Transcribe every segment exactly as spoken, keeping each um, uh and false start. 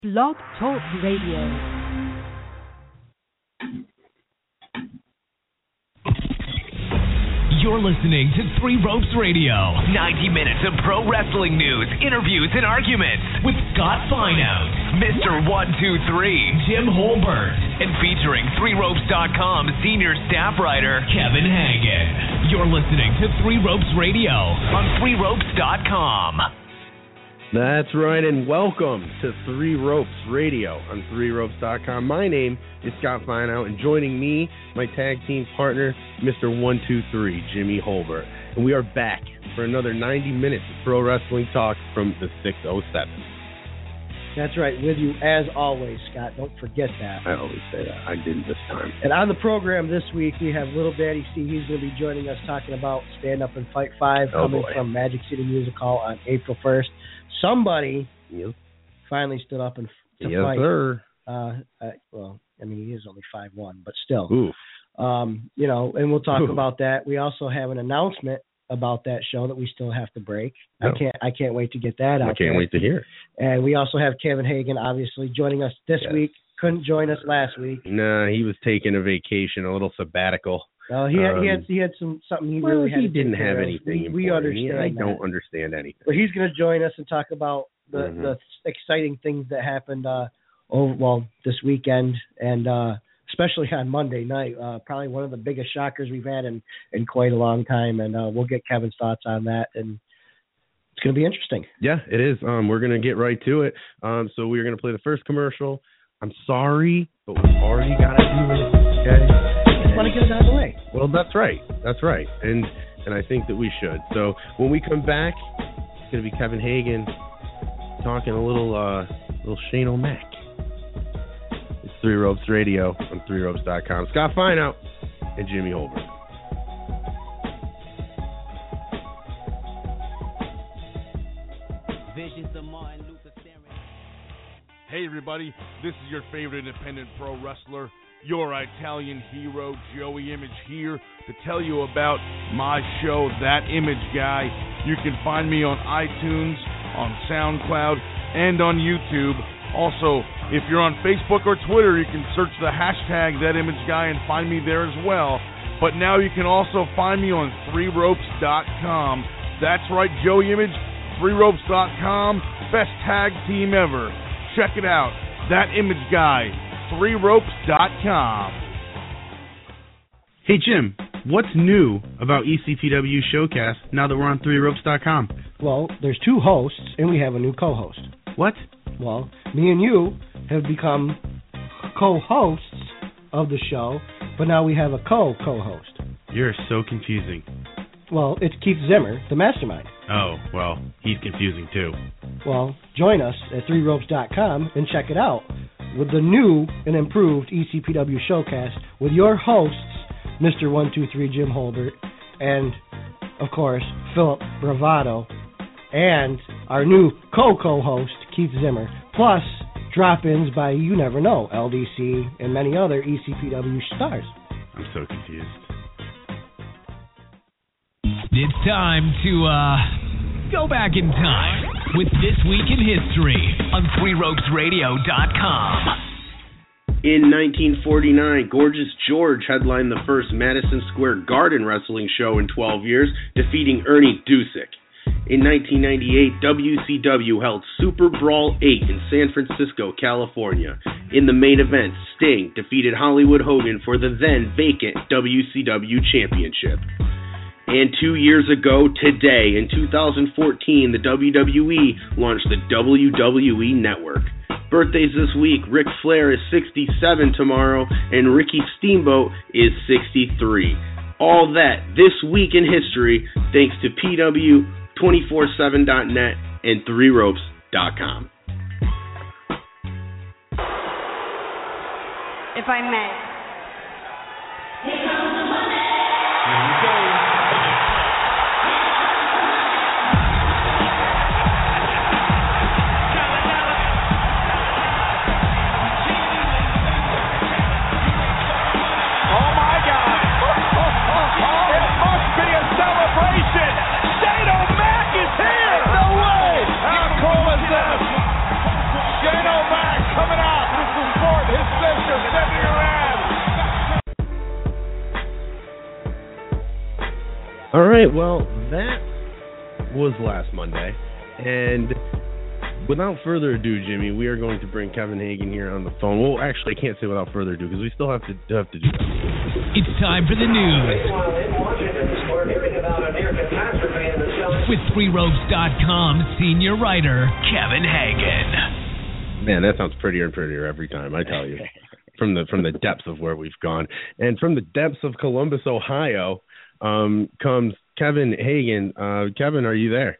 Blog Talk Radio. You're listening to Three Ropes Radio. ninety minutes of pro wrestling news, interviews, and arguments with Scott Fineout, Mister one two three, Jim Holbert, and featuring Three Ropes dot com senior staff writer Kevin Hagen. You're listening to Three Ropes Radio on Three Ropes dot com. That's right, and welcome to Three Ropes Radio on Three Ropes dot com. My name is Scott Fineout, and joining me, my tag team partner, Mister one two three, Jimmy Holbert. And we are back for another ninety minutes of pro wrestling talk from the six oh seven. That's right, with you as always, Scott. Don't forget that. I always say that. I didn't this time. And on the program this week, we have Little Daddy C. He's going to be joining us talking about Stand Up and Fight five, oh, coming boy. from Magic City Music Hall on April first. Somebody yep. finally stood up and to yes, fight. sir. Uh, uh, well, I mean, he is only five one, but still. Oof. Um, you know, and we'll talk Oof. about that. We also have an announcement about that show that we still have to break. No. I can't I can't wait to get that out I can't there. wait to hear it. And we also have Kevin Hagen, obviously, joining us this yes. week. Couldn't join us last week. Nah, he was taking a vacation, a little sabbatical. Uh, he had um, he had he had some something he well, really had. he to didn't take care have of. anything. We, we understand. I that. don't understand anything. But he's going to join us and talk about the, mm-hmm. the exciting things that happened uh, over well this weekend and uh, especially on Monday night. Uh, probably one of the biggest shockers we've had in, in quite a long time, and uh, we'll get Kevin's thoughts on that. And it's going to be interesting. Yeah, it is. Um, we're going to get right to it. Um, so we're going to play the first commercial. I'm sorry, but we've already got to do it. Okay. I just want to get it out of the way. Well, that's right. That's right. And and I think that we should. So when we come back, it's going to be Kevin Hagen talking a little uh, little Shane O'Mac. It's Three Ropes Radio on Three Ropes dot com. Scott Fineout and Jimmy Holbert. Hey everybody, this is your favorite independent pro wrestler, your Italian hero, Joey Image, here to tell you about my show, That Image Guy. You can find me on iTunes, on SoundCloud, and on YouTube. Also, if you're on Facebook or Twitter, you can search the hashtag That Image Guy and find me there as well. But now you can also find me on Three Ropes dot com. That's right, Joey Image, Three Ropes dot com, best tag team ever. Check it out, That Image Guy, Three Ropes dot com. Hey Jim, what's new about E C P W Showcast now that we're on Three Ropes dot com? Well, there's two hosts, and we have a new co-host. What? Well, me and you have become co-hosts of the show, but now we have a co-co-host. You're so confusing. Well, it's Keith Zimmer, the mastermind. Oh, well, he's confusing too. Well, join us at Three Ropes dot com and check it out with the new and improved E C P W Showcast with your hosts, Mister one two three Jim Holbert, and, of course, Philip Bravado, and our new co-co-host, Keith Zimmer, plus drop-ins by, you never know, L D C and many other E C P W stars. I'm so confused. It's time to, uh, go back in time with This Week in History on Three Ropes Radio dot com. In nineteen forty-nine, Gorgeous George headlined the first Madison Square Garden wrestling show in twelve years, defeating Ernie Dusick. In nineteen ninety-eight, W C W held Super Brawl eight in San Francisco, California. In the main event, Sting defeated Hollywood Hogan for the then vacant W C W Championship. And two years ago today, in two thousand fourteen, the W W E launched the W W E Network. Birthdays this week, Ric Flair is sixty-seven tomorrow, and Ricky Steamboat is sixty-three. All that this week in history, thanks to P W two forty-seven dot net and Three Ropes dot com. If I may. Here we go. Shane O'Mac All right, well, that was last Monday, and without further ado, Jimmy, we are going to bring Kevin Hagan here on the phone. Well, actually, I can't say without further ado because we still have to have to do that. It's time for the news with three ropes dot com senior writer Kevin Hagan. Man, that sounds prettier and prettier every time, I tell you. From the from the depths of where we've gone, and from the depths of Columbus, Ohio, um, comes Kevin Hagan. Uh, Kevin, are you there?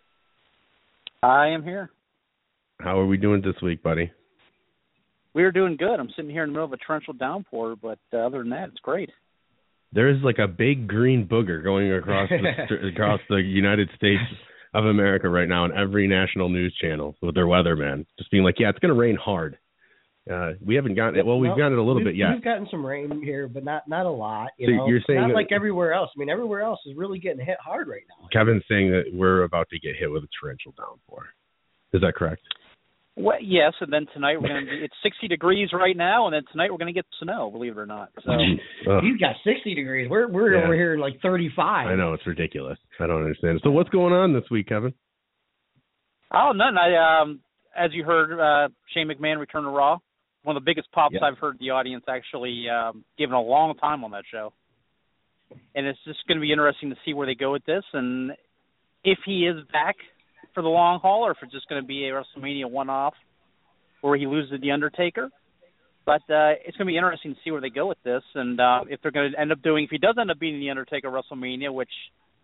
I am here. How are we doing this week, buddy? We're doing good. I'm sitting here in the middle of a torrential downpour, but uh, other than that, it's great. There is like a big green booger going across the, across the United States of America right now on every national news channel with their weatherman just being like, yeah, it's going to rain hard. Uh, we haven't gotten it. Well, we've no, gotten it a little we've, bit yet. We've gotten some rain here, but not not a lot. You so know, you're saying not that, like everywhere else. I mean, everywhere else is really getting hit hard right now. Kevin's saying that we're about to get hit with a torrential downpour. Is that correct? Well, yes, and then tonight we're going to be, it's sixty degrees right now, and then tonight we're going to get snow, believe it or not. So You've got sixty degrees. We're we're yeah. over here in like thirty-five. I know, it's ridiculous. I don't understand it. So what's going on this week, Kevin? Oh, nothing. I, um, as you heard, uh, Shane McMahon returned to Raw. One of the biggest pops yep. I've heard the audience actually um, given a long time on that show. And it's just going to be interesting to see where they go with this and if he is back for the long haul or if it's just going to be a WrestleMania one-off where he loses The Undertaker. But uh, it's going to be interesting to see where they go with this and uh, if they're going to end up doing, if he does end up beating The Undertaker at WrestleMania, which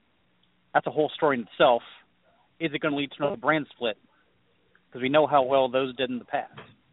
that's a whole story in itself, is it going to lead to another brand split? Because we know how well those did in the past.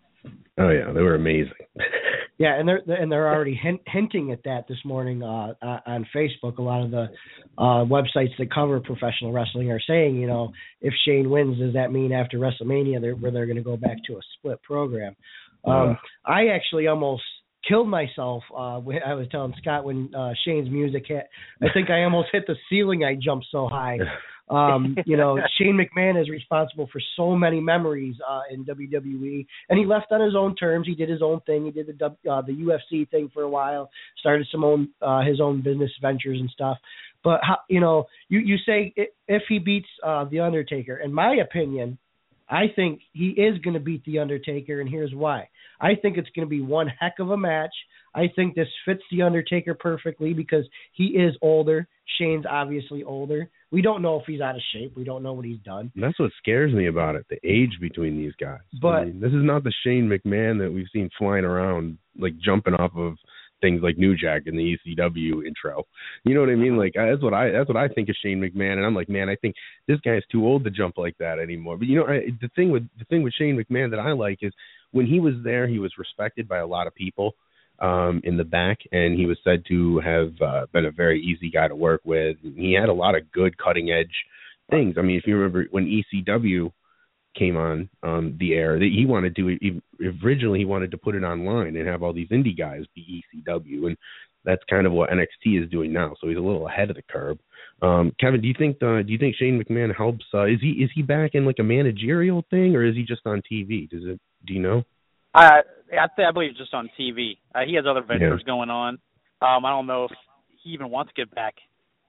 Oh yeah, they were amazing. Yeah, and they're and they're already hint, hinting at that this morning uh, uh, on Facebook. A lot of the uh, websites that cover professional wrestling are saying, you know, if Shane wins, does that mean after WrestleMania they're, where they're going to go back to a split program? Um, uh. I actually almost killed myself. Uh, when I was telling Scott when uh, Shane's music hit. I think I almost hit the ceiling. I jumped so high. Um, you know, Shane McMahon is responsible for so many memories uh, in W W E, and he left on his own terms. He did his own thing. He did the uh, the U F C thing for a while, started some own uh, his own business ventures and stuff. But how, you know, you you say if he beats uh, the Undertaker, in my opinion, I think he is going to beat the Undertaker, and here's why. I think it's going to be one heck of a match. I think this fits the Undertaker perfectly because he is older. Shane's obviously older. We don't know if he's out of shape. We don't know what he's done. And that's what scares me about it, the age between these guys. But I mean, this is not the Shane McMahon that we've seen flying around, like jumping off of things like New Jack in the E C W intro. You know what I mean? Like that's what I that's what I think of Shane McMahon, and I'm like, man, I think this guy's too old to jump like that anymore. But you know, I, the thing with the thing with Shane McMahon that I like is when he was there, he was respected by a lot of people um, in the back, and he was said to have uh, been a very easy guy to work with. He had a lot of good cutting edge things. I mean, if you remember when E C W came on um, the air, that he wanted to he, originally he wanted to put it online and have all these indie guys be E C W, and that's kind of what N X T is doing now. So he's a little ahead of the curve. Um, Kevin, do you think uh, do you think Shane McMahon helps? Uh, is he is he back in like a managerial thing, or is he just on T V? Does it? Do you know? I I, th- I believe it's just on T V. Uh, he has other ventures yeah. going on. Um, I don't know if he even wants to get back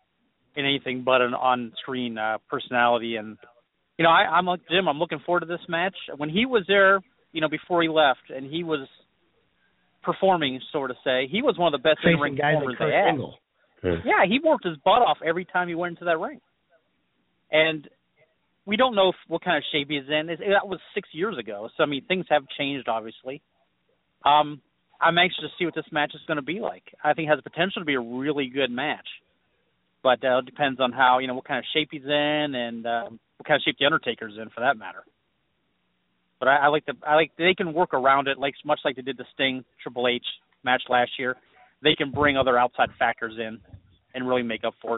in anything but an on-screen uh, personality. And you know, I, I'm like Jim. I'm looking forward to this match. When he was there, you know, before he left, and he was performing, so to say, he was one of the best in-ring performers they had. Yeah. yeah, he worked his butt off every time he went into that ring. And we don't know if, what kind of shape he's in. It, that was six years ago. So, I mean, things have changed, obviously. Um, I'm anxious to see what this match is going to be like. I think it has the potential to be a really good match. But uh, it depends on how, you know, what kind of shape he's in and um, what kind of shape the Undertaker's in, for that matter. But I, I like the I like they can work around it, like much like they did the Sting Triple H match last year. They can bring other outside factors in and really make up for it.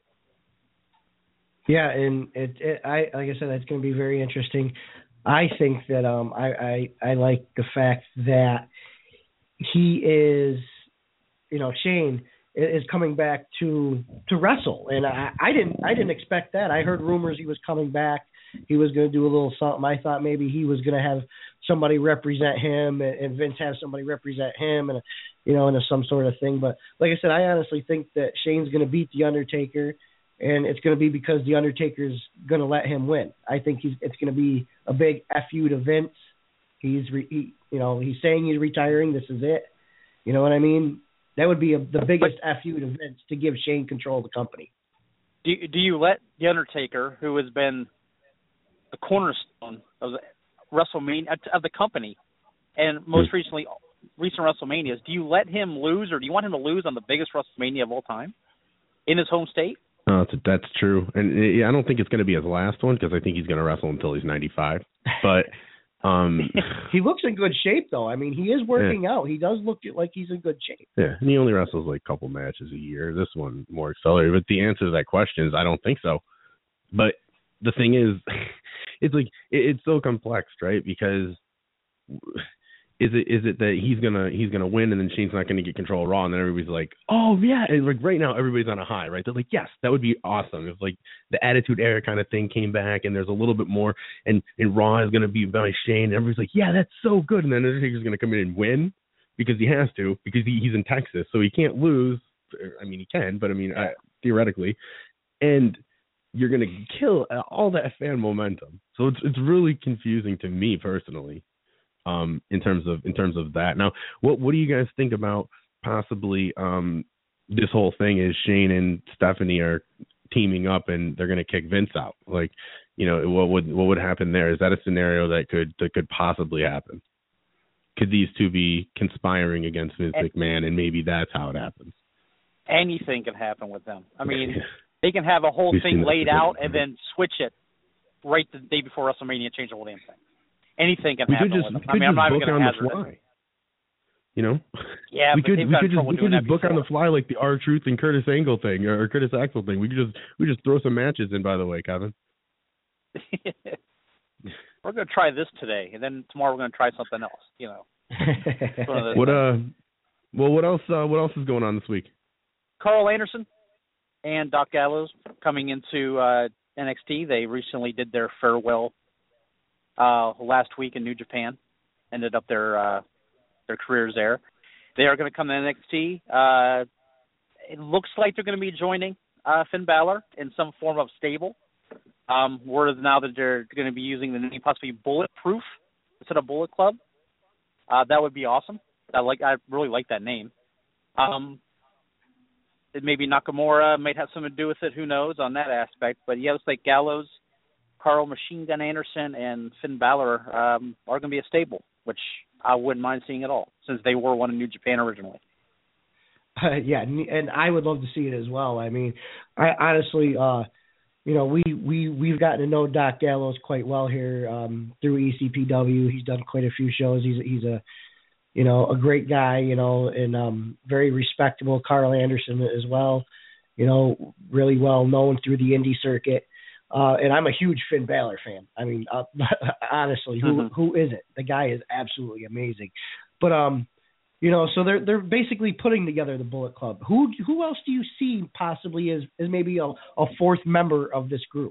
Yeah, and it, it I like I said, that's going to be very interesting. I think that um I, I I like the fact that he is, you know, Shane is coming back to to wrestle, and I, I didn't I didn't expect that. I heard rumors he was coming back. He was going to do a little something. I thought maybe he was going to have somebody represent him, and Vince have somebody represent him, and you know, in a, some sort of thing. But like I said, I honestly think that Shane's going to beat the Undertaker, and it's going to be because the Undertaker's going to let him win. I think he's it's going to be a big F U to Vince. He's re, he, you know he's saying he's retiring. This is it. You know what I mean? That would be a, the biggest but, F U to Vince to give Shane control of the company. Do do you let the Undertaker, who has been the cornerstone of the WrestleMania of the company, and most hmm. recently recent WrestleManias, do you let him lose, or do you want him to lose on the biggest WrestleMania of all time in his home state? No, that's, that's true, and it, I don't think it's going to be his last one because I think he's going to wrestle until he's ninety-five. But um, he looks in good shape, though. I mean, he is working yeah. out. He does look like he's in good shape. Yeah, and he only wrestles like a couple matches a year. This one more accelerated. But the answer to that question is I don't think so. But the thing is, it's like it, it's so complex, right? Because Is it is it that he's gonna he's gonna win and then Shane's not gonna get control of Raw and then everybody's like, oh yeah, and like right now everybody's on a high, right? They're like, yes, that would be awesome if like the Attitude Era kind of thing came back and there's a little bit more and, and Raw is gonna be by Shane and everybody's like, yeah, that's so good, and then Undertaker's gonna come in and win because he has to because he, he's in Texas, so he can't lose. I mean, he can, but I mean uh, theoretically, and you're gonna kill all that fan momentum. So it's it's really confusing to me personally. Um, in terms of in terms of that. Now, what what do you guys think about possibly um, this whole thing is Shane and Stephanie are teaming up and they're going to kick Vince out? Like, you know, what would what would happen there? Is that a scenario that could that could possibly happen? Could these two be conspiring against Vince and, McMahon, and maybe that's how it happens? Anything can happen with them. I mean, they can have a whole We've thing laid out and then switch it right the day before WrestleMania, change the whole damn thing. Anything can we happen could just, with them. We could I mean, just I'm not book even on hazard the fly. it. You know? Yeah, we but could, they've we got could trouble just, we doing could that just book before. on the fly like the R-Truth and Curtis Angle thing, or Curtis Axel thing. We could just we just throw some matches in, by the way, Kevin. We're going to try this today, and then tomorrow we're going to try something else, you know. What uh, well, what else? Uh, what else is going on this week? Carl Anderson and Doc Gallows coming into uh, N X T. They recently did their farewell uh, last week in New Japan. Ended up their uh, their careers there. They are going to come to N X T. Uh, it looks like they're going to be joining uh, Finn Balor in some form of stable. Um, word is now that they're going to be using the name possibly Bulletproof instead of Bullet Club. Uh, that would be awesome. I like. I really like that name. Um, it maybe Nakamura might have something to do with it. Who knows on that aspect? But yeah, it's like Gallows, Carl Machine Gun Anderson, and Finn Balor um, are going to be a stable, which I wouldn't mind seeing at all, since they were one in New Japan originally. Uh, yeah, and I would love to see it as well. I mean, I honestly, uh, you know, we we we've gotten to know Doc Gallows quite well here um, through E C P W. He's done quite a few shows. He's he's a you know a great guy, you know, and um, very respectable. Carl Anderson as well, you know, really well known through the indie circuit. Uh, and I'm a huge Finn Balor fan. I mean, uh, honestly, who mm-hmm. who isn't? The guy is absolutely amazing. But um, you know, so they're they're basically putting together the Bullet Club. Who who else do you see possibly as, as maybe a, a fourth member of this group?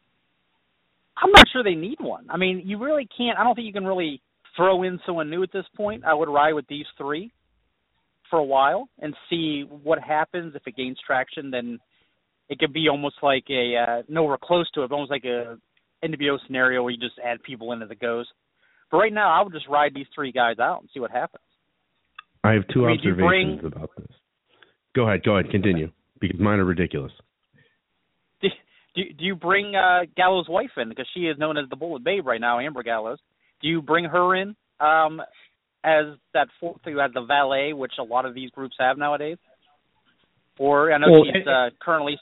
I'm not sure they need one. I mean, you really can't. I don't think you can really throw in someone new at this point. I would ride with these three for a while and see what happens. If it gains traction, then it could be almost like a uh, nowhere close to it, but almost like a N W O scenario where you just add people in as it goes. But right now, I would just ride these three guys out and see what happens. I have two I mean, observations bring, about this. Go ahead, go ahead, continue, because mine are ridiculous. Do, do, do you bring uh, Gallows' wife in, because she is known as the Bullet Babe right now, Amber Gallows? Do you bring her in um, as that fourth, as the valet, which a lot of these groups have nowadays? Or I know well, she's uh, currently.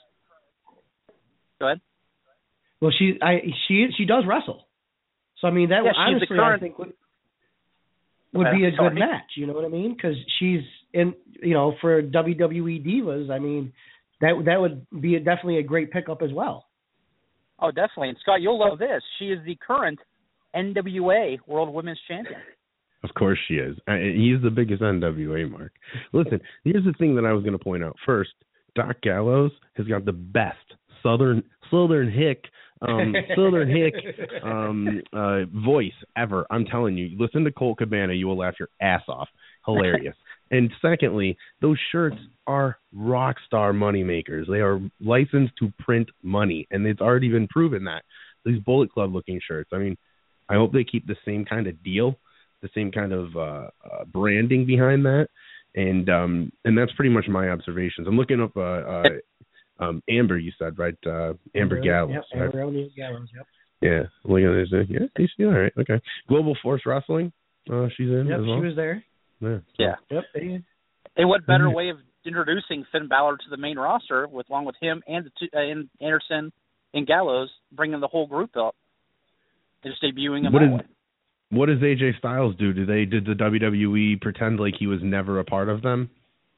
Go ahead. Well, she I she she does wrestle, so I mean that yeah, honestly current, I think would, would okay, be a sorry. good match. You know what I mean? Because she's in, you know, for W W E Divas. I mean, that that would be a, definitely a great pickup as well. Oh, definitely. And Scott, you'll love this. She is the current N W A World Women's Champion. Of course she is. He's the biggest N W A mark. Listen, here's the thing that I was going to point out. First, Doc Gallows has got the best Southern Southern hick um, Southern Hick um, uh, voice ever. I'm telling you, listen to Colt Cabana, you will laugh your ass off. Hilarious. And secondly, those shirts are rock star money makers. They are licensed to print money, and it's already been proven that. These Bullet Club looking shirts. I mean, I hope they keep the same kind of deal, the same kind of uh, uh, branding behind that, and um, and that's pretty much my observations. I'm looking up uh, uh, um, Amber. You said right, uh, Amber, Amber Gallows. Yep, right? Amber O'Neil Gallows. Yep. Yeah, look at this. Yeah, she's all right. Okay, Global Force Wrestling. Uh, she's in. Yep, as well. she was there. Yeah. So. Yeah. Yep. And what better way of introducing Finn Balor to the main roster with along with him and the two, uh, and Anderson and Gallows, bringing the whole group up, and just debuting him what that is, way. What does A J Styles do? Do they did the W W E pretend like he was never a part of them?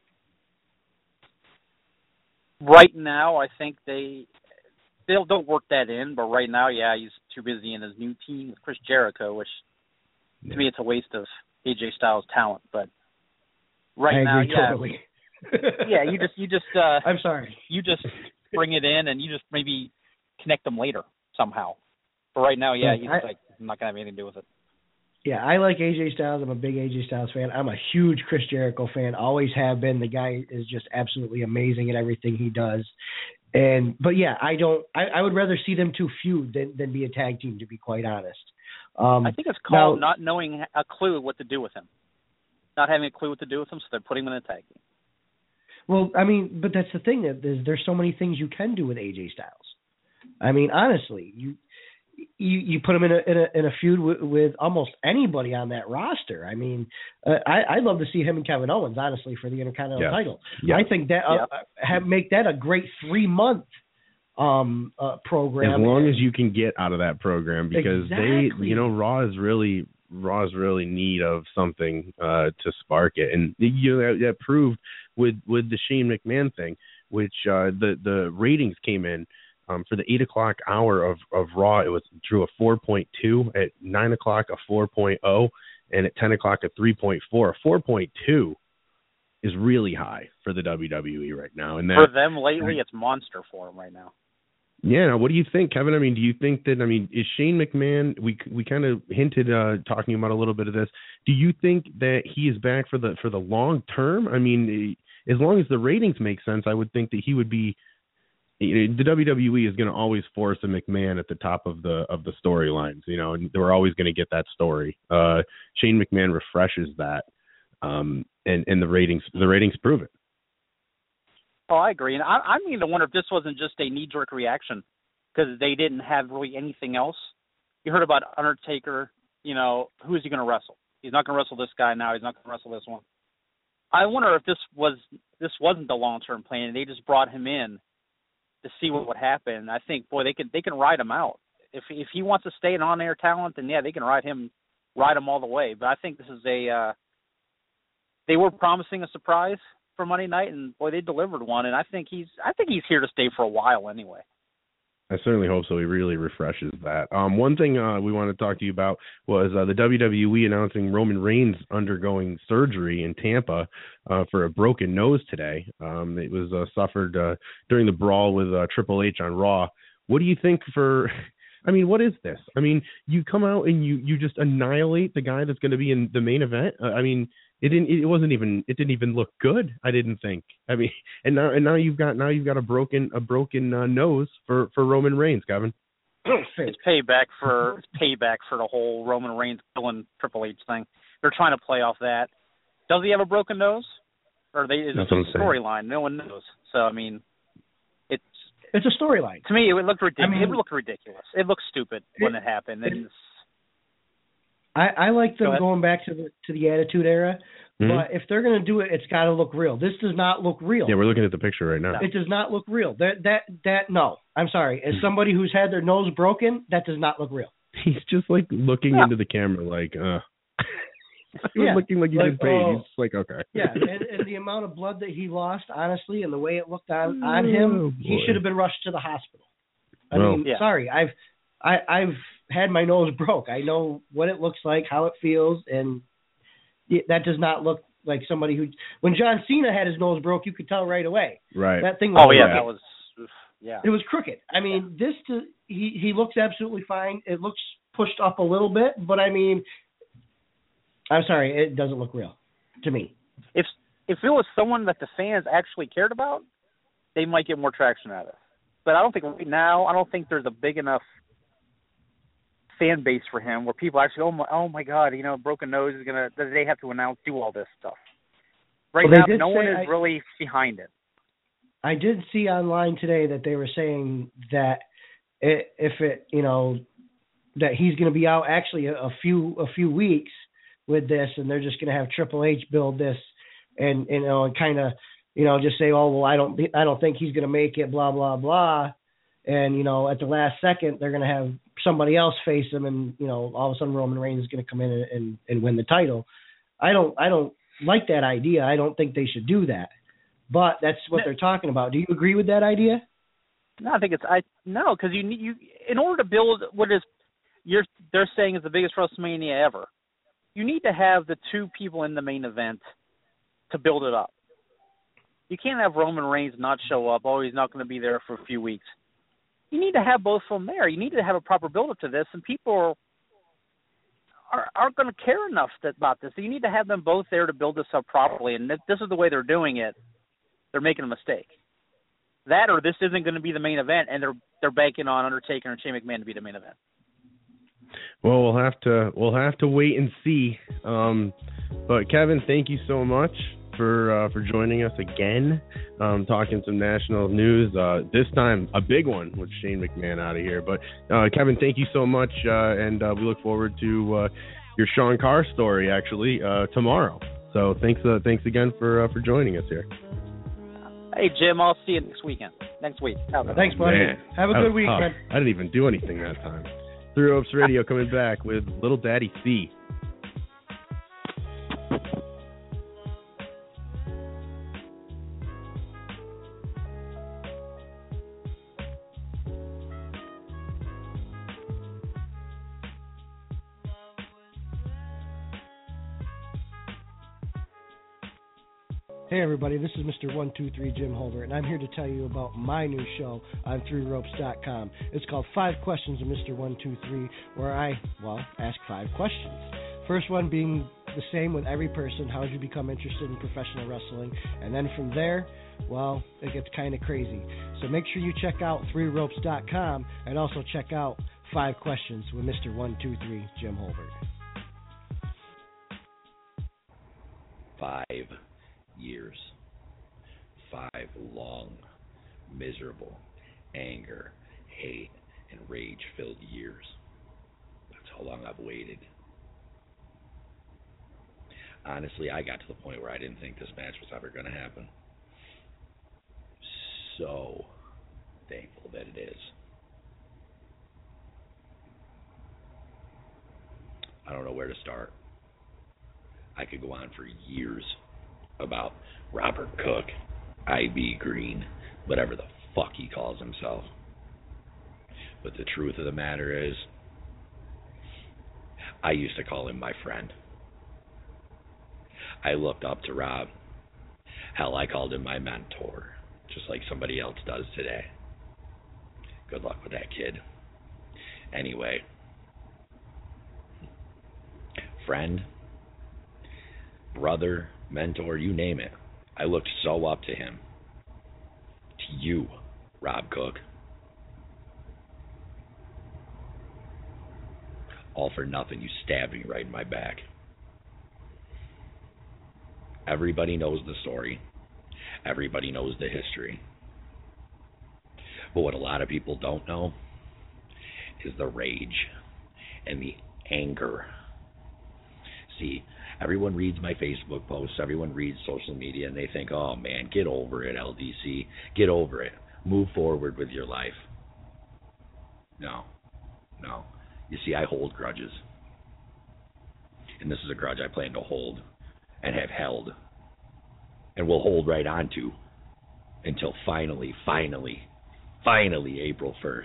Right now, I think they they don't work that in. But right now, yeah, he's too busy in his new team with Chris Jericho, which Yeah. to me it's a waste of A J Styles' talent. But right I now, agree yeah, totally. yeah, you just you just uh, I'm sorry. you just bring it in and you just maybe connect them later somehow. But right now, yeah, he's I, like I'm not gonna have anything to do with it. Yeah, I like A J Styles. I'm a big A J Styles fan. I'm a huge Chris Jericho fan. Always have been. The guy is just absolutely amazing at everything he does. And but yeah, I don't. I, I would rather see them two feud than than be a tag team. To be quite honest. Um, I think it's called now, not knowing a clue what to do with him, not having a clue what to do with him, so they're putting him in a tag team. Well, I mean, but that's the thing. That there's, there's so many things you can do with A J Styles. I mean, honestly, you you, you put him in a in a, in a feud with, with almost anybody on that roster. I mean, uh, I I'd love to see him and Kevin Owens, honestly, for the Intercontinental Yeah. title. Yeah. I think that uh, Yeah. have make that a great three month um uh, program. As long as you can get out of that program, because Exactly. they, you know, Raw is really Raw is really in need of something uh, to spark it, and you know that, that proved with with the Shane McMahon thing, which uh, the the ratings came in um, for the eight o'clock hour of, of Raw. It was drew a four point two, at nine o'clock a four point oh, and at ten o'clock a three point four. A four point two is really high for the W W E right now, and that, For them lately, it's monster for them right now. Yeah, now what do you think, Kevin? I mean, do you think that, I mean, is Shane McMahon, we we kind of hinted uh, talking about a little bit of this, do you think that he is back for the for the long term? I mean, as long as the ratings make sense, I would think that he would be, you know, the W W E is going to always force a McMahon at the top of the of the storylines, you know, and we're always going to get that story. Uh, Shane McMahon refreshes that, um, and, and the ratings the ratings prove it. Oh, I agree. And I, I'm beginning to wonder if this wasn't just a knee-jerk reaction because they didn't have really anything else. You heard about Undertaker, you know, who is he going to wrestle? He's not going to wrestle this guy now. He's not going to wrestle this one. I wonder if this was this wasn't the long-term plan, and they just brought him in to see what would happen. I think, boy, they can they can ride him out. If if he wants to stay an on-air talent, then yeah, they can ride him ride him all the way. But I think this is a uh, they were promising a surprise for Monday night, and boy, they delivered one. And I think he's I think he's here to stay for a while anyway. I certainly hope so. He really refreshes that. Um, one thing uh, we want to talk to you about was uh, the W W E announcing Roman Reigns undergoing surgery in Tampa uh, for a broken nose today. Um, it was uh, suffered uh, during the brawl with uh, Triple H on Raw. What do you think for? I mean, what is this? I mean, you come out and you, you just annihilate the guy that's going to be in the main event. Uh, I mean, it didn't. It wasn't even. It didn't even look good. I didn't think. I mean, and now and now you've got now you've got a broken a broken uh, nose for, for Roman Reigns, Kevin. It's payback for it's payback for the whole Roman Reigns killing Triple H thing. They're trying to play off that. Does he have a broken nose? Or they is it a storyline? No one knows. So I mean, it's it's a storyline. To me, it looked ridiculous. I mean, it looked ridiculous. It looked stupid when it, it happened. It, I, I like them Go going back to the to the Attitude Era, mm-hmm. but if they're going to do it, it's got to look real. This does not look real. Yeah, we're looking at the picture right now. It does not look real. That that that no. I'm sorry. As somebody who's had their nose broken, that does not look real. He's just like looking yeah. into the camera, like, uh. he was yeah. looking like he like, did pain. oh. He's just like, okay. Yeah, and, and the amount of blood that he lost, honestly, and the way it looked on on him, oh, he should have been rushed to the hospital. I well, mean, yeah. sorry, I've I, I've had my nose broke. I know what it looks like, how it feels, and it, that does not look like somebody who. When John Cena had his nose broke, you could tell right away. Right. That thing. Was oh yeah, broken. that was. Yeah. It was crooked. I mean, yeah. this to, he he looks absolutely fine. It looks pushed up a little bit, but I mean, I'm sorry, it doesn't look real to me. If if it was someone that the fans actually cared about, they might get more traction out of it. But I don't think right now, I don't think there's a big enough fan base for him where people actually, oh my, oh my God, you know, broken nose is gonna. They have to announce, do all this stuff. Right well, now, no one is I, really behind it. I did see online today that they were saying that it, if it, you know, that he's going to be out actually a, a few a few weeks with this, and they're just going to have Triple H build this, and you know, and kind of, you know, just say, oh well, I don't I don't think he's going to make it, blah blah blah, and you know, at the last second they're going to have somebody else face him, and you know, all of a sudden Roman Reigns is going to come in and, and, and win the title. I don't I don't like that idea. I don't think they should do that, but that's what they're talking about. Do you agree with that idea? No, I think it's I no because you you in order to build what is you're they're saying is the biggest WrestleMania ever, you need to have the two people in the main event to build it up. You can't have Roman Reigns not show up. Oh, he's not going to be there for a few weeks. You need to have both of them there. You need to have a proper build-up to this, and people are, are, aren't going to care enough that, about this. So you need to have them both there to build this up properly, and if this is the way they're doing it, they're making a mistake. That or this isn't going to be the main event, and they're they're banking on Undertaker and Shane McMahon to be the main event. Well, we'll have to we'll have to wait and see. Um, but Kevin, thank you so much for uh, for joining us again, um, talking some national news. Uh, this time, a big one with Shane McMahon out of here. But uh, Kevin, thank you so much, uh, and uh, we look forward to uh, your Sean Carr story actually uh, tomorrow. So thanks uh, thanks again for uh, for joining us here. Hey Jim, I'll see you next weekend. Next week. Oh, Thanks, buddy. Man. Have a good week, man. I didn't even do anything that time. Three Ropes Radio coming back with Little Daddy C. Hey everybody, this is Mister one two three Jim Holder, and I'm here to tell you about my new show on three ropes dot com. It's called Five Questions of Mister one two three, where I, well, ask five questions. First one being the same with every person: how did you become interested in professional wrestling? And then from there, well, it gets kind of crazy. So make sure you check out three ropes dot com and also check out Five Questions with Mister one two three Jim Holder. Five years. Five long, miserable, anger, hate, and rage-filled years. That's how long I've waited. Honestly, I got to the point where I didn't think this match was ever going to happen. So thankful that it is. I don't know where to start. I could go on for years about Robert Cook, I B Green, whatever the fuck he calls himself. But the truth of the matter is, I used to call him my friend. I looked up to Rob. Hell, I called him my mentor, just like somebody else does today. Good luck with that, kid. Anyway, friend, brother, mentor, you name it. I looked so up to him. To you, Rob Cook. All for nothing, you stabbed me right in my back. Everybody knows the story. Everybody knows the history. But what a lot of people don't know is the rage and the anger. See, everyone reads my Facebook posts, everyone reads social media, and they think, oh man, get over it, L D C. Get over it. Move forward with your life. No. No. You see, I hold grudges. And this is a grudge I plan to hold and have held and will hold right on to until finally, finally, finally April first.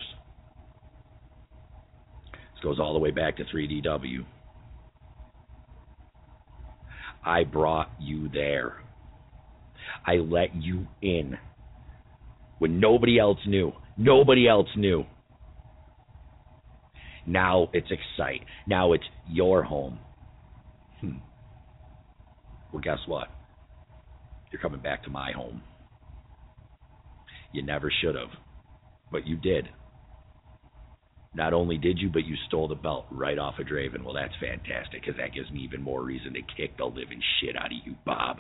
This goes all the way back to three D W. I brought you there. I let you in when nobody else knew. Nobody else knew. Now it's Excite. Now it's your home. Hmm. Well, guess what? You're coming back to my home. You never should have, but you did. Not only did you, but you stole the belt right off of Draven. Well, that's fantastic, because that gives me even more reason to kick the living shit out of you, Bob.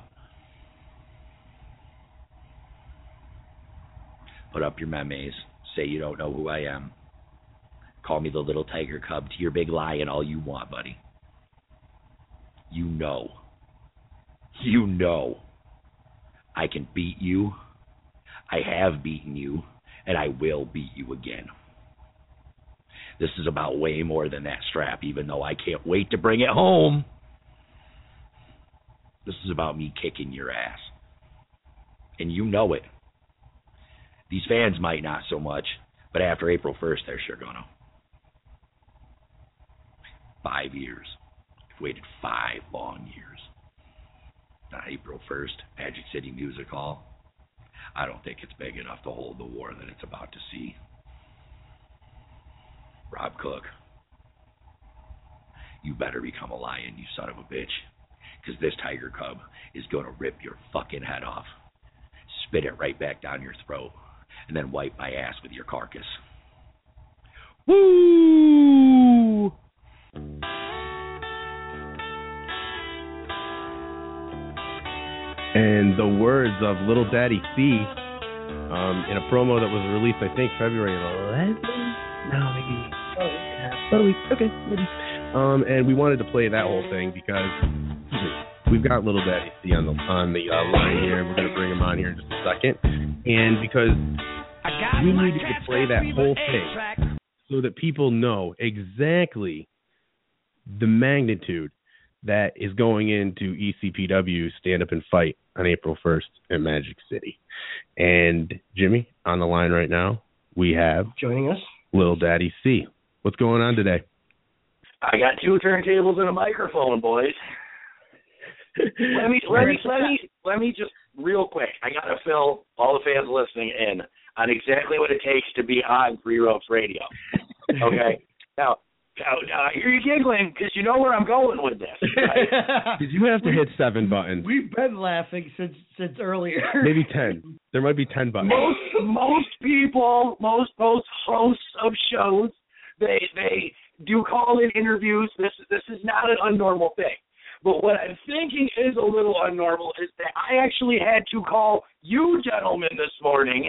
Put up your memes. Say you don't know who I am. Call me the little tiger cub to your big lion all you want, buddy. You know. You know. I can beat you. I have beaten you. And I will beat you again. This is about way more than that strap, even though I can't wait to bring it home. This is about me kicking your ass. And you know it. These fans might not so much, but after April first, they're sure gonna. Five years. I've waited five long years. On April first, Magic City Music Hall. I don't think it's big enough to hold the war that it's about to see. Rob Cook, you better become a lion, you son of a bitch, because this tiger cub is going to rip your fucking head off, spit it right back down your throat, and then wipe my ass with your carcass. Woo! And the words of Little Daddy C um, in a promo that was released, I think, February eleventh? No, maybe. Oh, yeah. Oh, okay, maybe. Um, and we wanted to play that whole thing because we've got Little Daddy C on the on the uh, line here. We're going to bring him on here in just a second. And because we needed to play that whole thing so that people know exactly the magnitude that is going into E C P W Stand Up and Fight on April first at Magic City. And Jimmy, on the line right now, we have joining us Little Daddy C. What's going on today? I got two turntables and a microphone, boys. let me let me let me let me just real quick. I gotta fill all the fans listening in on exactly what it takes to be on Three Ropes Radio. Okay, now. Now, now, I hear you giggling because you know where I'm going with this. Right? Because you have to hit seven buttons. We've been laughing since since earlier. Maybe ten. There might be ten buttons. Most most people, most most hosts of shows, they they do call in interviews. This this is not an unnormal thing. But what I'm thinking is a little unnormal is that I actually had to call you gentlemen this morning.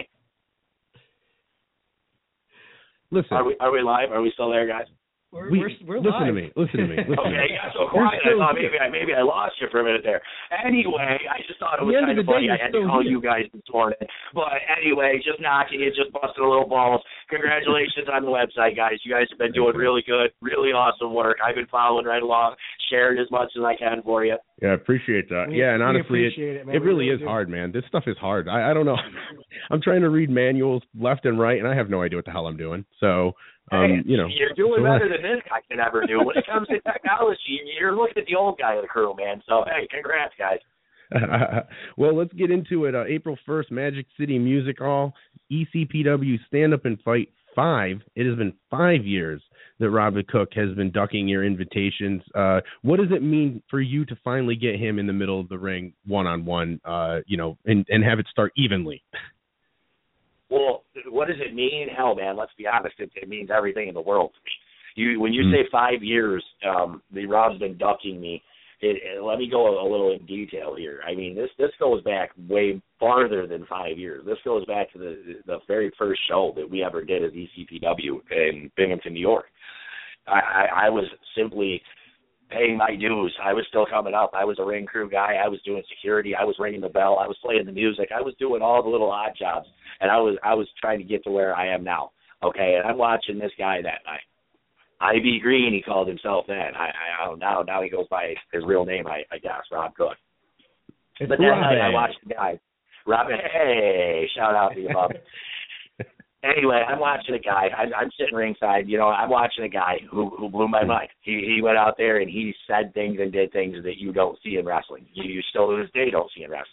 Listen. Are we are we live? Are we still there, guys? We're, we, we're, we're listen live. to me. Listen to me. Listen okay, to me. you got so quiet. I thought maybe I maybe I lost you for a minute there. Anyway, I just thought it was kind of funny. I had to call you guys this morning. But anyway, just knocking it, just busting a little balls. Congratulations on the website, guys. You guys have been doing really good, really awesome work. I've been following right along, sharing as much as I can for you. Yeah, I appreciate that. We, yeah, and honestly, it, it, it, it really is do. hard, man. This stuff is hard. I, I don't know. I'm trying to read manuals left and right, and I have no idea what the hell I'm doing. So. Um, hey, you know, you're doing so better than this guy can ever do. When it comes to technology, you're looking at the old guy of the crew, man. So, hey, congrats, guys. Well, let's get into it. Uh, April first, Magic City Music Hall, E C P W Stand Up and Fight five. It has been five years that Robert Cook has been ducking your invitations. Uh, what does it mean for you to finally get him in the middle of the ring one-on-one, uh, you know, and, and have it start evenly? Well, what does it mean? Hell, man, let's be honest. It, it means everything in the world to me. You, when you mm. say five years, um, the Rob's been ducking me. It, it, let me go a, a little in detail here. I mean, this this goes back way farther than five years. This goes back to the the very first show that we ever did as E C P W in Binghamton, New York. I, I, I was simply paying my dues. I was still coming up. I was a ring crew guy. I was doing security. I was ringing the bell. I was playing the music. I was doing all the little odd jobs, and I was I was trying to get to where I am now. Okay, and I'm watching this guy that night. I B Green, he called himself then. I, I don't know. Now he goes by his real name, I, I guess, Rob Cook. It's but that Rob. night I watched the guy. Rob, hey, shout out to you, Bob. Anyway, I'm watching a guy. I'm, I'm sitting ringside. You know, I'm watching a guy who who blew my mind. He he went out there and he said things and did things that you don't see in wrestling. You, you still to this day don't see in wrestling.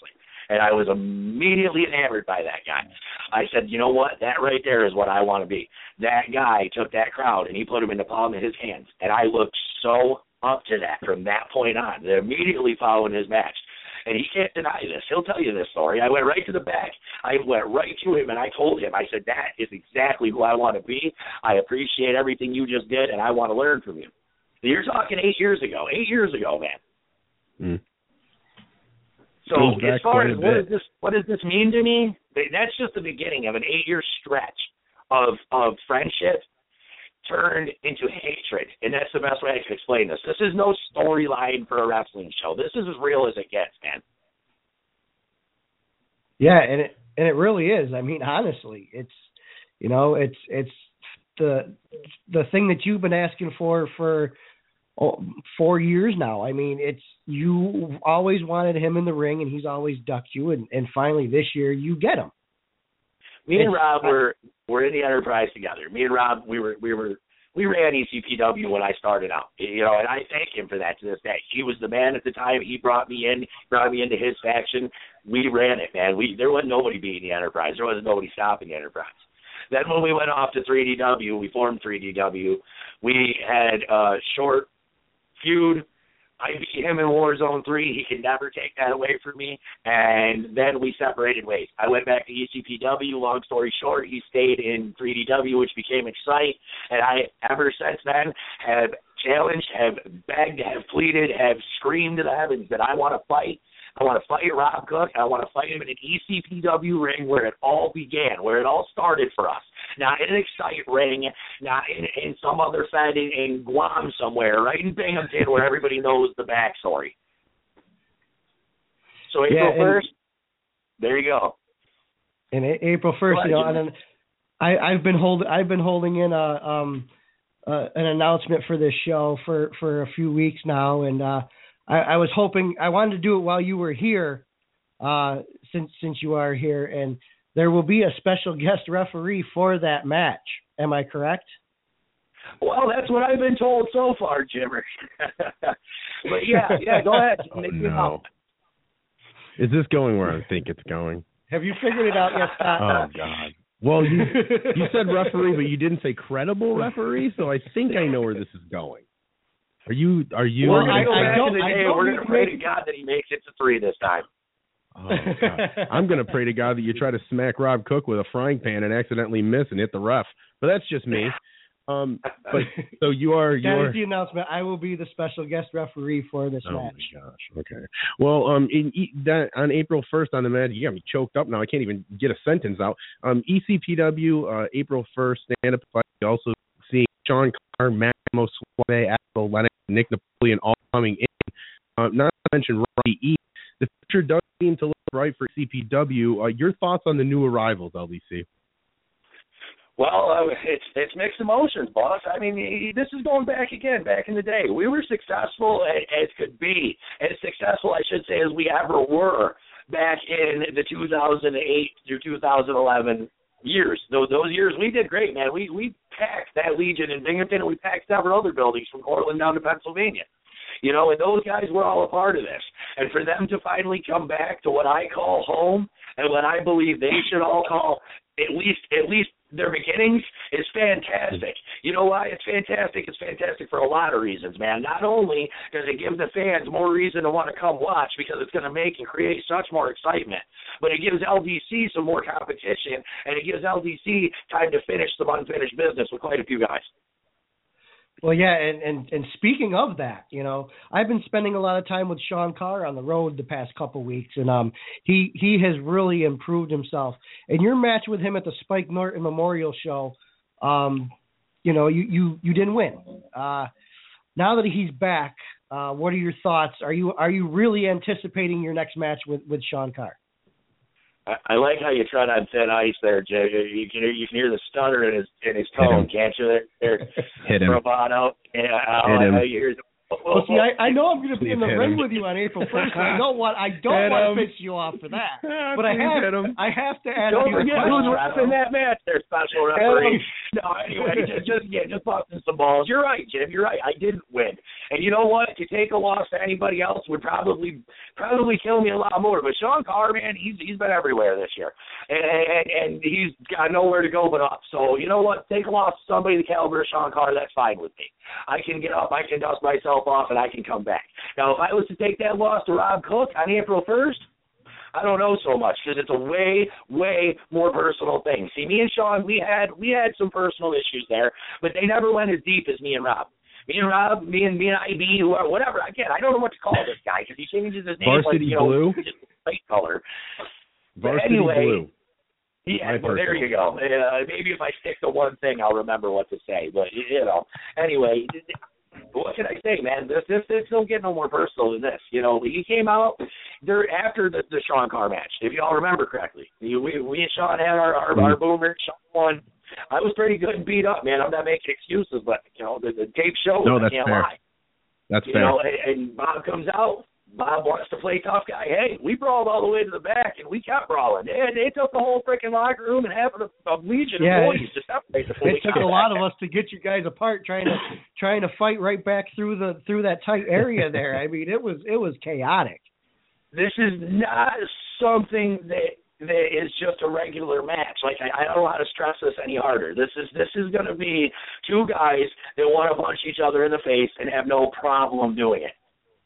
and I was immediately enamored by that guy. I said, you know what? That right there is what I want to be. That guy took that crowd, and he put them in the palm of his hands, and I looked so up to that from that point on, immediately following his match. And he can't deny this. He'll tell you this story. I went right to the back. I went right to him, and I told him, I said, that is exactly who I want to be. I appreciate everything you just did, and I want to learn from you. You're talking eight years ago. Eight years ago, man. Mm. So as far as what does this what does this mean to me? That's just the beginning of an eight-year stretch of of friendship turned into hatred, and that's the best way I can explain this. This is no storyline for a wrestling show. This is as real as it gets, man. Yeah, and it and it really is. I mean, honestly, it's you know, it's it's the the thing that you've been asking for for oh, four years now. I mean, it's you always wanted him in the ring, and he's always ducked you, and, and finally this year you get him. Me and Rob were were in the Enterprise together. Me and Rob, we were we were we ran E C P W when I started out, you know, and I thank him for that to this day. He was the man at the time. He brought me in, brought me into his faction. We ran it, man. We there wasn't nobody beating the Enterprise. There wasn't nobody stopping the Enterprise. Then when we went off to three D W, we formed three D W. We had a short feud. I beat him in Warzone three. He could never take that away from me. And then we separated ways. I went back to E C P W. Long story short, he stayed in three D W, which became Excite. And I, ever since then, have challenged, have begged, have pleaded, have screamed to the heavens that I want to fight. I want to fight Rob Cook. I want to fight him in an E C P W ring where it all began, where it all started for us. Not in an Excite ring, not in, in some other fed in, in Guam somewhere, right in Binghamton where everybody knows the backstory. So April yeah, first, there you go. And April first, you know, and then I, I've been holding, I've been holding in a um uh, an announcement for this show for, for a few weeks now, and uh, I, I was hoping I wanted to do it while you were here, uh, since since you are here, and there will be a special guest referee for that match. Am I correct? Well, that's what I've been told so far, Jimmer. But yeah, yeah, go ahead. Oh, Make no. me know. Is this going where I think it's going? Have you figured it out yet, Scott? Oh, God. Well, you, you said referee, but you didn't say credible referee, so I think I know where this is going. Are you? Are you? We're going to go I, back I don't, in the day. I don't We're going to pray to God that he makes it to three this time. Oh, God. I'm going to pray to God that you try to smack Rob Cook with a frying pan and accidentally miss and hit the ref. But that's just me. Um, but so you are. You that are. is the announcement. I will be the special guest referee for this Oh match. my gosh. Okay. Well, um, in that on April first on the match, you got me choked up now. I can't even get a sentence out. Um, E C P W, uh, April first, stand up fight. You also see Sean Carr, Massimo Suave, Axel Lennox, Nick Napoleon all coming in. Uh, not to mention Robbie E. The future does seem to look right for C P W. Uh, your thoughts on the new arrivals, L D C? Well, uh, it's it's mixed emotions, boss. I mean, this is going back again, back in the day. We were successful as, as could be, as successful, I should say, as we ever were back in the two thousand eight through two thousand eleven years. Those those years, we did great, man. We we packed that Legion in Binghamton, and we packed several other buildings from Portland down to Pennsylvania. You know, and those guys were all a part of this. And for them to finally come back to what I call home, and what I believe they should all call at least at least their beginnings, is fantastic. You know why it's fantastic? It's fantastic for a lot of reasons, man. Not only does it give the fans more reason to want to come watch because it's going to make and create such more excitement, but it gives L D C some more competition, and it gives L D C time to finish some unfinished business with quite a few guys. Well, yeah, and, and, and speaking of that, you know, I've been spending a lot of time with Sean Carr on the road the past couple of weeks, and um, he he has really improved himself. And your match with him at the Spike Norton Memorial Show, um, you know, you, you, you didn't win. Uh, now that he's back, uh, what are your thoughts? Are you are you really anticipating your next match with, with Sean Carr? I like how you tread on thin ice there, Jay. You can you can hear the stutter in his in his tone, can't you? There, Hit him. Bravado. Yeah, Hit him. I, I hear. Oh, Well, see, I, I know I'm going to be in the Hit ring him. with you on April first. I know what I don't Hit want to him. piss you off for that, but I Please hit have him. I have to ask Don't you a forget question. who's repping that match there, special referee. No, anyway, just, just yeah, just busting some balls. You're right, Jim. You're right. I didn't win, and you know what? To take a loss to anybody else would probably probably kill me a lot more. But Sean Carr, man, he's he's been everywhere this year, and and, and he's got nowhere to go but up. So you know what? Take a loss to somebody the caliber of Sean Carr. That's fine with me. I can get up, I can dust myself off, and I can come back. Now, if I was to take that loss to Rob Cook on April first, I don't know so much because it's a way, way more personal thing. See, me and Sean, we had we had some personal issues there, but they never went as deep as me and Rob. Me and Rob, me and me and I B, or whatever. Again, I don't know what to call this guy because he changes his name Varsity like you know, Blue, light color. Varsity anyway, Blue. Yeah, well, there you go. Uh, maybe if I stick to one thing, I'll remember what to say. But you know, anyway. What can I say, man? This this this don't get no more personal than this. You know, he came out there after the, the Sean Carr match, if you all remember correctly. We we, we and Sean had our our, our boomer. Sean won. I was pretty good and beat up, man. I'm not making excuses, but you know the, the tape shows. No, that's I can't fair. lie. That's you fair. know, and, and Bob comes out. Bob wants to play tough guy. Hey, we brawled all the way to the back, and we kept brawling. And they took the whole freaking locker room and half of the a legion Yeah, of employees to separate the It took a lot of us to get you guys apart, trying to trying to fight right back through the through that tight area there. I mean, it was it was chaotic. This is not something that that is just a regular match. Like I, I don't know how to stress this any harder. This is this is going to be two guys that want to punch each other in the face and have no problem doing it.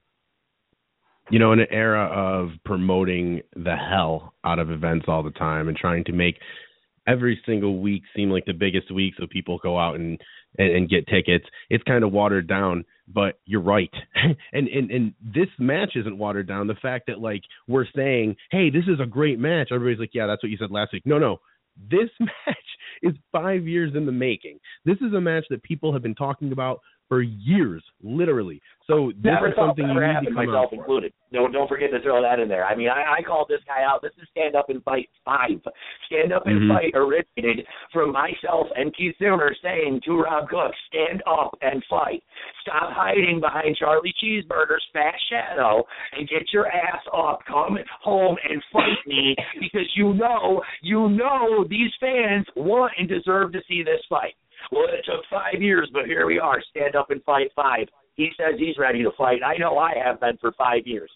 You know, in an era of promoting the hell out of events all the time and trying to make every single week seem like the biggest week so people go out and, and, and get tickets, it's kind of watered down. But you're right. and, and and this match isn't watered down. The fact that, like, we're saying, hey, this is a great match. Everybody's like, yeah, that's what you said last week. No, no. This match is five years in the making. This is a match that people have been talking about for years, literally. So this Never is something you need to come myself out for. included. Don't don't forget to throw that in there. I mean, I, I called this guy out. This is Stand Up and Fight five. Stand Up and Mm-hmm. Fight originated from myself and Keith Zimmer saying to Rob Cook, stand up and fight. Stop hiding behind Charlie Cheeseburger's fat shadow and get your ass up. Come home and fight me because you know, you know these fans want and deserve to see this fight. Well, it took five years, but here we are, Stand Up and Fight five. He says he's ready to fight. I know I have been for five years.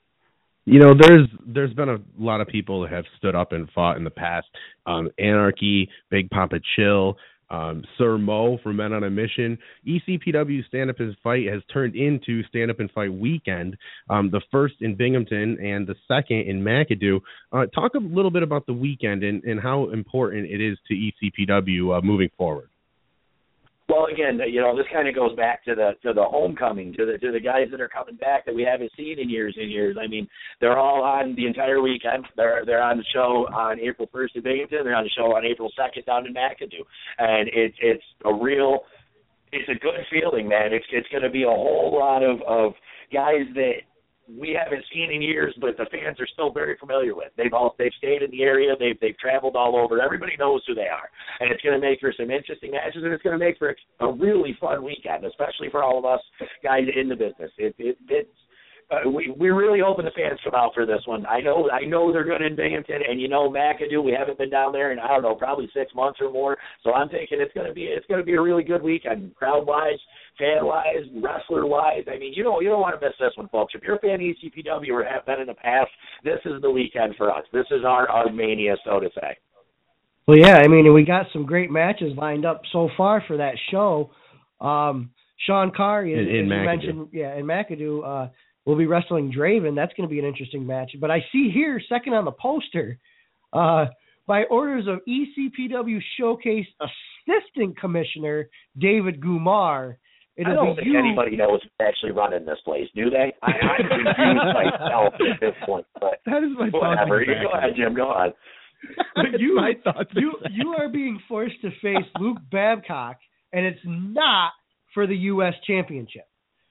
You know, there's there's been a lot of people that have stood up and fought in the past. Um, Anarchy, Big Papa Chill, um, Sir Mo from Men on a Mission. E C P W Stand Up and Fight has turned into Stand Up and Fight Weekend, um, the first in Binghamton and the second in McAdoo. Uh, talk a little bit about the weekend and, and how important it is to E C P W uh, moving forward. Well, again, you know, this kind of goes back to the to the homecoming, to the to the guys that are coming back that we haven't seen in years and years. I mean, they're all on the entire weekend. They're they're on the show on April first in Binghamton. They're on the show on April second down in McAdoo, and it's it's a real, it's a good feeling, man. It's it's going to be a whole lot of of guys that we haven't seen in years, but the fans are still very familiar with. They've all they've stayed in the area. They've they've traveled all over. Everybody knows who they are, and it's going to make for some interesting matches, and it's going to make for a really fun weekend, especially for all of us guys in the business. It it it's. Uh, we we're really hoping the fans come out for this one. I know I know they're good in Binghamton, and you know McAdoo. We haven't been down there in I don't know probably six months or more. So I'm thinking it's gonna be it's gonna be a really good weekend, crowd wise, fan wise, wrestler wise. I mean, you don't you don't want to miss this one, folks. If you're a fan of E C P W or have been in the past, this is the weekend for us. This is our our mania, so to say. Well, yeah, I mean, we got some great matches lined up so far for that show. Um, Sean Carr, as, in, in as you McAdoo. mentioned, yeah, in McAdoo. Uh, We'll be wrestling Draven. That's going to be an interesting match. But I see here, second on the poster, uh, by orders of E C P W Showcase Assistant Commissioner David Gumar. I don't think you. anybody knows who's actually running this place, do they? I, I'm confused myself at this point. But that is my whatever. You go ahead, Jim. Go on. you, my thoughts. You, you are being forced to face Luke Babcock, and it's not for the U S Championship.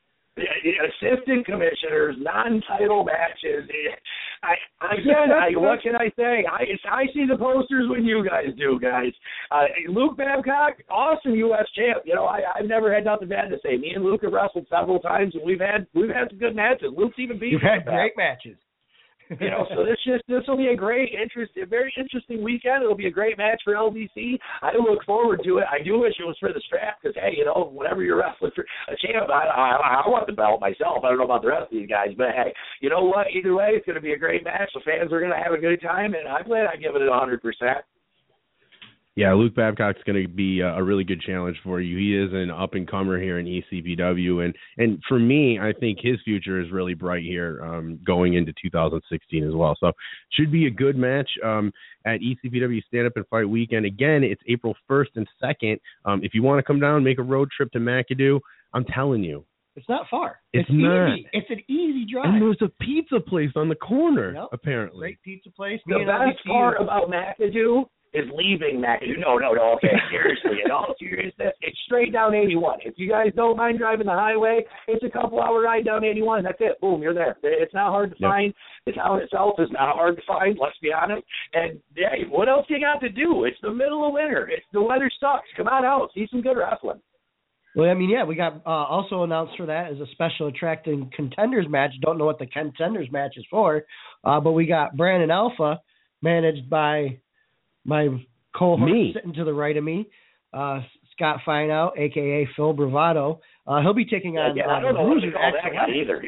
Assistant commissioners, non-title matches. I again, I, what can I say? I I see the posters when you guys do, guys. Uh, Luke Babcock, awesome U S champ. You know, I, I've never had nothing bad to say. Me and Luke have wrestled several times, and we've had we've had some good matches. Luke's even beat. You've had great matches. You know, so this just this will be a great, interest, a very interesting weekend. It'll be a great match for L D C. I look forward to it. I do wish it was for the strap because, hey, you know, whenever you're wrestling for a champ, I, I, I want the belt myself. I don't know about the rest of these guys, but hey, you know what? Either way, it's going to be a great match. The fans are going to have a good time, and I plan on giving it one hundred percent. Yeah, Luke Babcock's going to be a really good challenge for you. He is an up-and-comer here in E C P W, and, and for me, I think his future is really bright here um, going into two thousand sixteen as well. So should be a good match um, at E C P W Stand Up and Fight Weekend. Again, it's April first and second. Um, if you want to come down, make a road trip to McAdoo, I'm telling you. It's not far. It's, it's not. Easy. It's an easy drive. And there's a pizza place on the corner, yep. apparently. Great pizza place. The best part about McAdoo is leaving McAdoo. No, no, no. Okay, seriously. In all seriousness, it's straight down eighty-one. If you guys don't mind driving the highway, it's a couple-hour ride down eighty-one. That's it. Boom, you're there. It's not hard to yep. find. The town itself is not hard to find, let's be honest. And, hey, what else you got to do? It's the middle of winter. It's the weather sucks. Come on out. See some good wrestling. Well, I mean, yeah, we got uh, also announced for that as a special attracting contenders match. Don't know what the contenders match is for, uh, but we got Brandon Alpha, managed by my co-host sitting to the right of me, uh, Scott Fineout, a k a. Phil Bravado. Uh, he'll be taking on yeah, yeah, uh, I don't know what to call that guy either.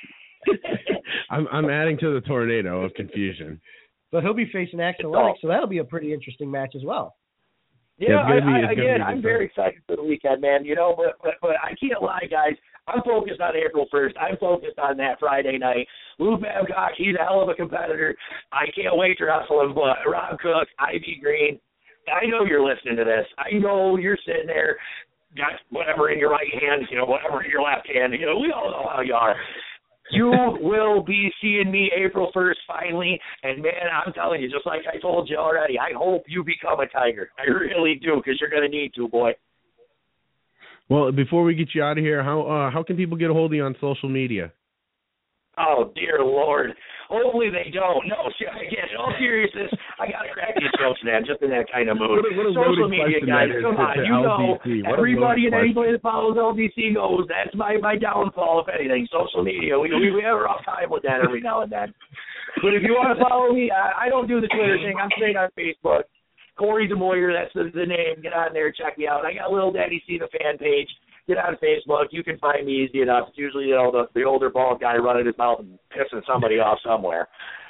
I'm, I'm adding to the tornado of confusion. But he'll be facing Axel Lennox, so that'll be a pretty interesting match as well. Yeah, yeah I, be, I, again, I'm very excited for the weekend, man. You know, but, but but I can't lie, guys. I'm focused on April first. I'm focused on that Friday night. Lou Babcock, he's a hell of a competitor. I can't wait to wrestle him. But Rob Cook, Ivy Green, I know you're listening to this. I know you're sitting there, got whatever in your right hand, you know, whatever in your left hand. You know, we all know how you are. You will be seeing me April first finally, and, man, I'm telling you, just like I told you already, I hope you become a Tiger. I really do, because you're going to need to, boy. Well, before we get you out of here, how uh, how can people get a hold of you on social media? Oh, dear Lord. Hopefully they don't. No, again, in all seriousness, I got to crack these jokes, man, just in that kind of mood. What a, what a Social media, guys, come on. You know, everybody and anybody that follows L D C knows that's my, my downfall, if anything. Social media, we, we, we have a rough time with that every now and then. But if you want to follow me, I, I don't do the Twitter thing. I'm straight on Facebook. Corey DeMoyer, that's the, the name. Get on there, check me out. I got Little Daddy C, the fan page. Get on Facebook. You can find me easy enough. It's usually, you know, the, the older bald guy running his mouth and pissing somebody off somewhere.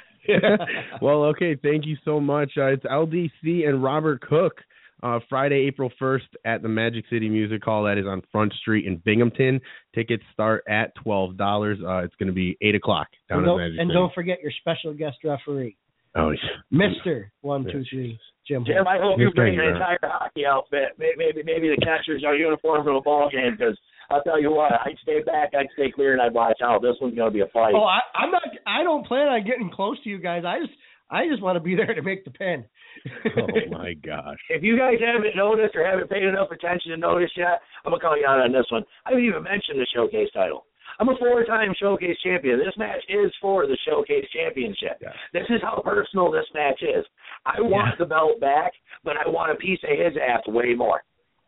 Well, okay, thank you so much. Uh, it's L D C and Robert Cook uh, Friday, April first at the Magic City Music Hall. That is on Front Street in Binghamton. Tickets start at twelve dollars. Uh, it's going to be eight o'clock down and at Magic And City. don't forget your special guest referee. Oh, yeah. Mister one two three Jim. Jim, I hope you bring an entire hockey outfit. Maybe maybe the catchers are uniform from a ball game, because I'll tell you what, I'd stay back, I'd stay clear, and I'd watch out. This one's going to be a fight. Oh, I, I'm not. I don't plan on getting close to you guys. I just I just want to be there to make the pin. Oh my gosh! If you guys haven't noticed or haven't paid enough attention to notice yet, I'm gonna call you out on this one. I haven't even mentioned the Showcase title. I'm a four-time Showcase champion. This match is for the Showcase championship. Yeah. This is how personal this match is. I want yeah. the belt back, but I want a piece of his ass way more.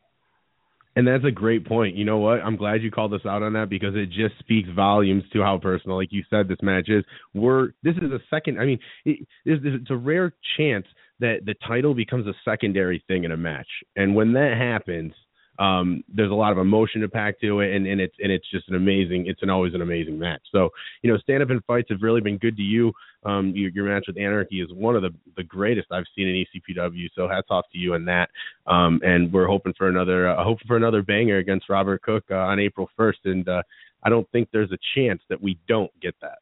And that's a great point. You know what? I'm glad you called us out on that, because it just speaks volumes to how personal, like you said, this match is. We're this is a second. I mean, it, it's, it's a rare chance that the title becomes a secondary thing in a match, and when that happens, um, there's a lot of emotion to pack to it, and, and it's and it's just an amazing. It's an always an amazing match. So, you know, stand up and fights have really been good to you. Um, your, your match with Anarchy is one of the, the greatest I've seen in E C P W. So hats off to you on that. Um, and we're hoping for another uh, hoping for another banger against Robert Cook uh, on April first. And uh, I don't think there's a chance that we don't get that.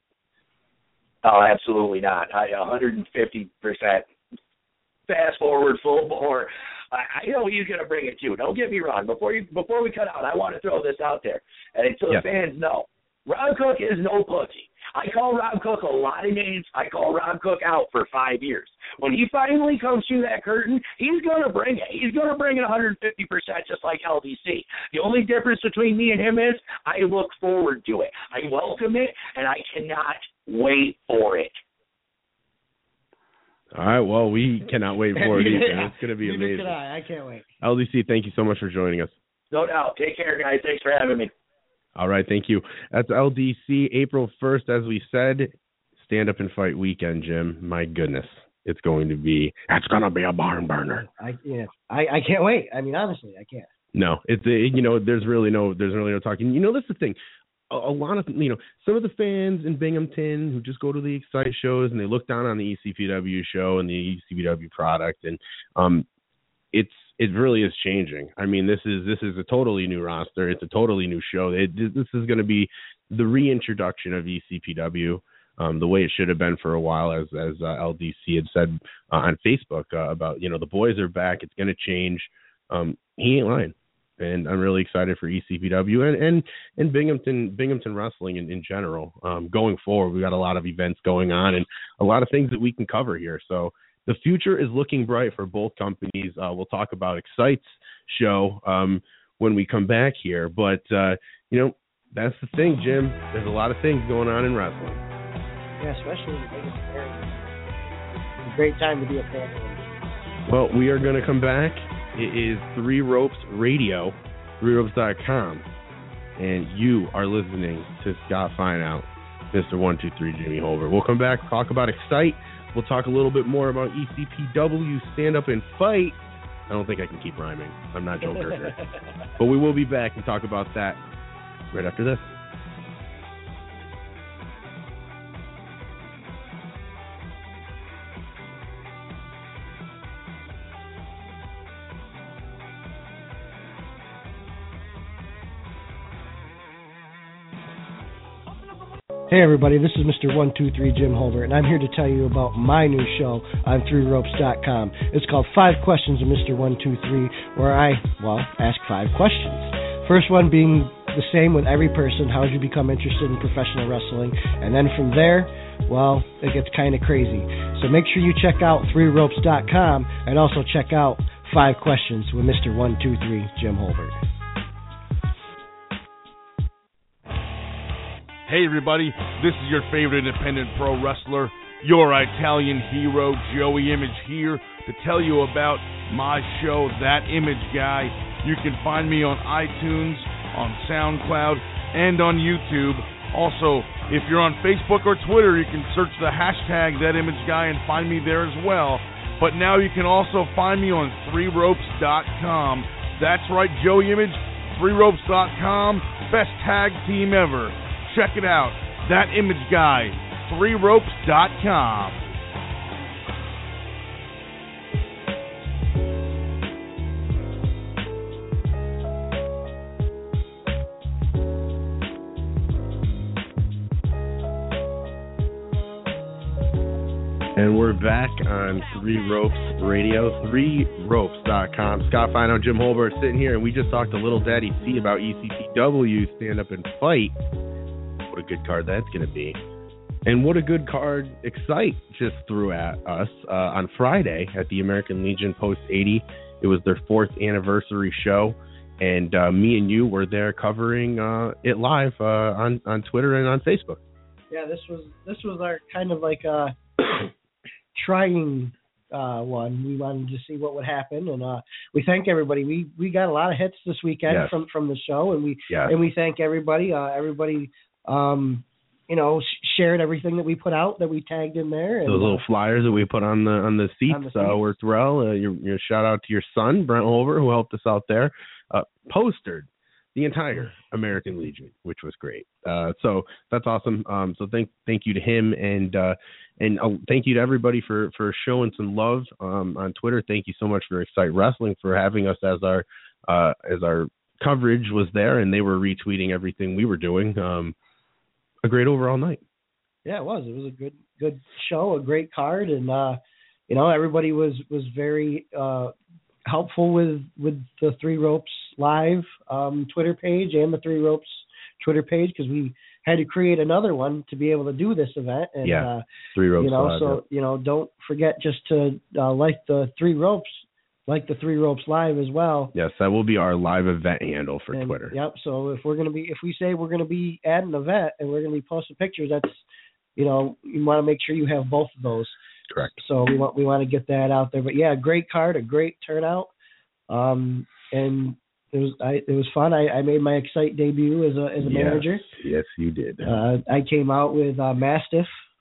Oh, absolutely not. I one hundred fifty percent fast forward, full bore. I, I know you're going to bring it too. Don't get me wrong. Before you before we cut out, I want to throw this out there, and so yes. the fans know. Rob Cook is no pussy. I call Rob Cook a lot of names. I call Rob Cook out for five years. When he finally comes through that curtain, he's going to bring it. He's going to bring it one hundred fifty percent just like L D C. The only difference between me and him is I look forward to it. I welcome it, and I cannot wait for it. All right, well, we cannot wait for it either. Yeah. It's going to be Neither amazing. can I. I can't wait. L D C, thank you so much for joining us. No doubt. Take care, guys. Thanks for having me. All right, thank you. That's L D C, April first, as we said. Stand Up and Fight weekend, Jim. My goodness, it's going to be. It's going to be a barn burner. I yeah, I, I can't wait. I mean, honestly, I can't. No, it's a, you know, there's really no, there's really no talking. You know, that's the thing. A, a lot of, you know, some of the fans in Binghamton who just go to the Excite shows and they look down on the E C P W show and the E C P W product, and um, it's it really is changing. I mean, this is this is a totally new roster. It's a totally new show. It, this is going to be the reintroduction of E C P W. Um, the way it should have been for a while, as as uh, L D C had said uh, on Facebook uh, about, you know, the boys are back. It's going to change. Um, he ain't lying, and I'm really excited for E C P W and and, and Binghamton Binghamton wrestling in, in general. Um, going forward, we got a lot of events going on and a lot of things that we can cover here. So the future is looking bright for both companies. Uh, we'll talk about Excite's show um, when we come back here, but uh, you know, that's the thing, Jim. There's a lot of things going on in wrestling. Yeah, especially in the biggest area. It's a great time to be a fan. Well, we are going to come back. It is Three Ropes Radio, three ropes dot com, and you are listening to Scott Fineout, Mister one two three Jimmy Holbert. We'll come back, talk about Excite. We'll talk a little bit more about E C P W, Stand Up and Fight. I don't think I can keep rhyming. I'm not Joe Kirker. But we will be back and talk about that right after this. Hey everybody, this is Mister one two three Jim Holbert, and I'm here to tell you about my new show on three ropes dot com. It's called Five Questions of Mister one two three, where I, well, ask five questions. First one being the same with every person: how did you become interested in professional wrestling? And then from there, well, it gets kind of crazy. So make sure you check out three ropes dot com and also check out Five Questions with Mister one two three Jim Holbert. Hey everybody, this is your favorite independent pro wrestler, your Italian hero, Joey Image, here to tell you about my show, That Image Guy. You can find me on iTunes, on SoundCloud, and on YouTube. Also, if you're on Facebook or Twitter, you can search the hashtag That Image Guy and find me there as well. But now you can also find me on three ropes dot com. That's right, Joey Image, three ropes dot com, best tag team ever. Check it out. That Image Guy, three ropes dot com. And we're back on Three Ropes Radio, three ropes dot com. Scott Fineout, Jim Holbert sitting here, and we just talked to Little Daddy C about E C P W, Stand Up and Fight. What a good card that's going to be. And what a good card Excite just threw at us uh, on Friday at the American Legion Post eighty. It was their fourth anniversary show, and uh, me and you were there covering uh, it live uh, on, on Twitter and on Facebook. Yeah, this was this was our kind of like a trying uh, one. We wanted to see what would happen, and uh, we thank everybody. We we got a lot of hits this weekend yes. from, from the show, and we yes. and we thank everybody. Uh, everybody. Um, you know, sh- shared everything that we put out that we tagged in there. And, those little uh, flyers that we put on the on the seats, on the seats. Uh, were thrilled. Uh, your, your shout out to your son, Brent Holbert, who helped us out there. Uh, postered the entire American Legion, which was great. Uh, so that's awesome. Um, so thank thank you to him, and uh, and uh, thank you to everybody for, for showing some love um, on Twitter. Thank you so much for Excite Wrestling for having us as our uh, as our coverage was there, and they were retweeting everything we were doing. Um, A great overall night. Yeah, it was. It was a good good show, a great card, and uh, you know, everybody was was very uh, helpful with with the Three Ropes Live um, Twitter page and the Three Ropes Twitter page, because we had to create another one to be able to do this event. And, yeah, uh, Three Ropes You know, Live, so yeah. you know, don't forget just to uh, like the Three Ropes, like the Three Ropes Live as well. Yes, that will be our live event handle for and, Twitter. Yep. So if we're gonna be, if we say we're gonna be at an event and we're gonna be posting pictures, that's, you know, you want to make sure you have both of those. Correct. So we want we want to get that out there. But yeah, great card, a great turnout, um, and it was I it was fun. I, I made my Excite debut as a as a yes. manager. Yes, you did. Uh, I came out with uh, Mastiff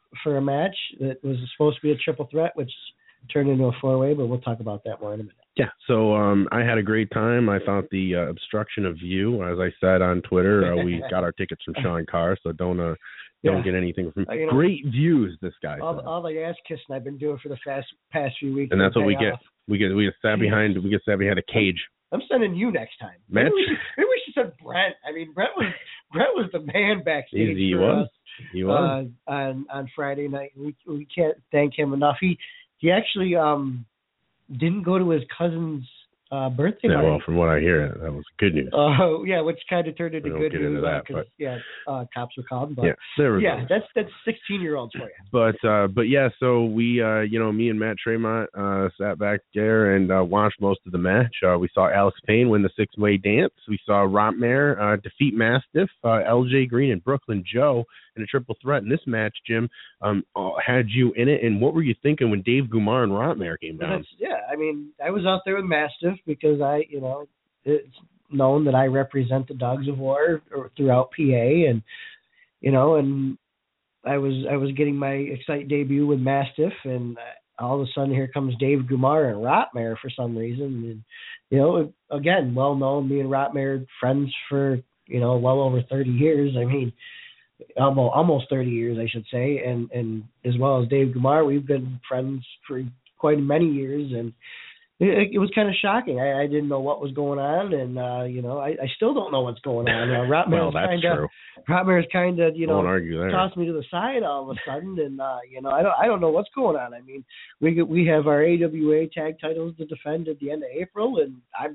for a match that was supposed to be a triple threat, which turned into a four-way, but we'll talk about that more in a minute. Yeah, so um, I had a great time. I thought the uh, obstruction of view, as I said on Twitter, uh, we got our tickets from Sean Carr, so don't uh, don't yeah. get anything from. Uh, you know, great views, this guy. All the, all the ass kissing I've been doing for the past past few weeks, and that's what we off. get. We get we get sat behind we get sat behind a cage. I'm sending you next time. Maybe we, should, maybe we should send Brent. I mean, Brent was Brent was the man backstage. He, he for was. Us, he was uh, on on Friday night. We we can't thank him enough. He he actually um didn't go to his cousin's uh, birthday yeah, party. well, from what I hear, that was good news. Oh, uh, yeah, which kind of turned into we good get news. Into that, because, yeah, uh, cops were called. But yeah, there was yeah that's that's sixteen-year-olds for you. But, uh, but yeah, so we, uh, you know, me and Matt Tremont uh, sat back there and uh, watched most of the match. Uh, we saw Alex Payne win the six-way dance. We saw Rotmare uh, defeat Mastiff, uh, L J Green, and Brooklyn Joe in a triple threat. And this match, Jim, um, had you in it. And what were you thinking when Dave Gumar and Rotmare came down? That's, yeah, I mean, I was out there with Mastiff because I, you know, it's known that I represent the Dogs of War throughout P A, and you know, and I was I was getting my Excite debut with Mastiff, and all of a sudden here comes Dave Gumar and Rotmare for some reason, and you know, again, well known, me and Rotmare friends for you know well over thirty years. I mean, almost almost thirty years, I should say, and and as well as Dave Gumar, we've been friends for quite many years, and it, it was kind of shocking. I, I didn't know what was going on, and uh, you know, I, I still don't know what's going on. Uh, well, that's kinda, true. Rotmare's kind of, you know, argue tossed me to the side all of a sudden, and uh, you know, I don't, I don't know what's going on. I mean, we we have our A W A tag titles to defend at the end of April, and I'm,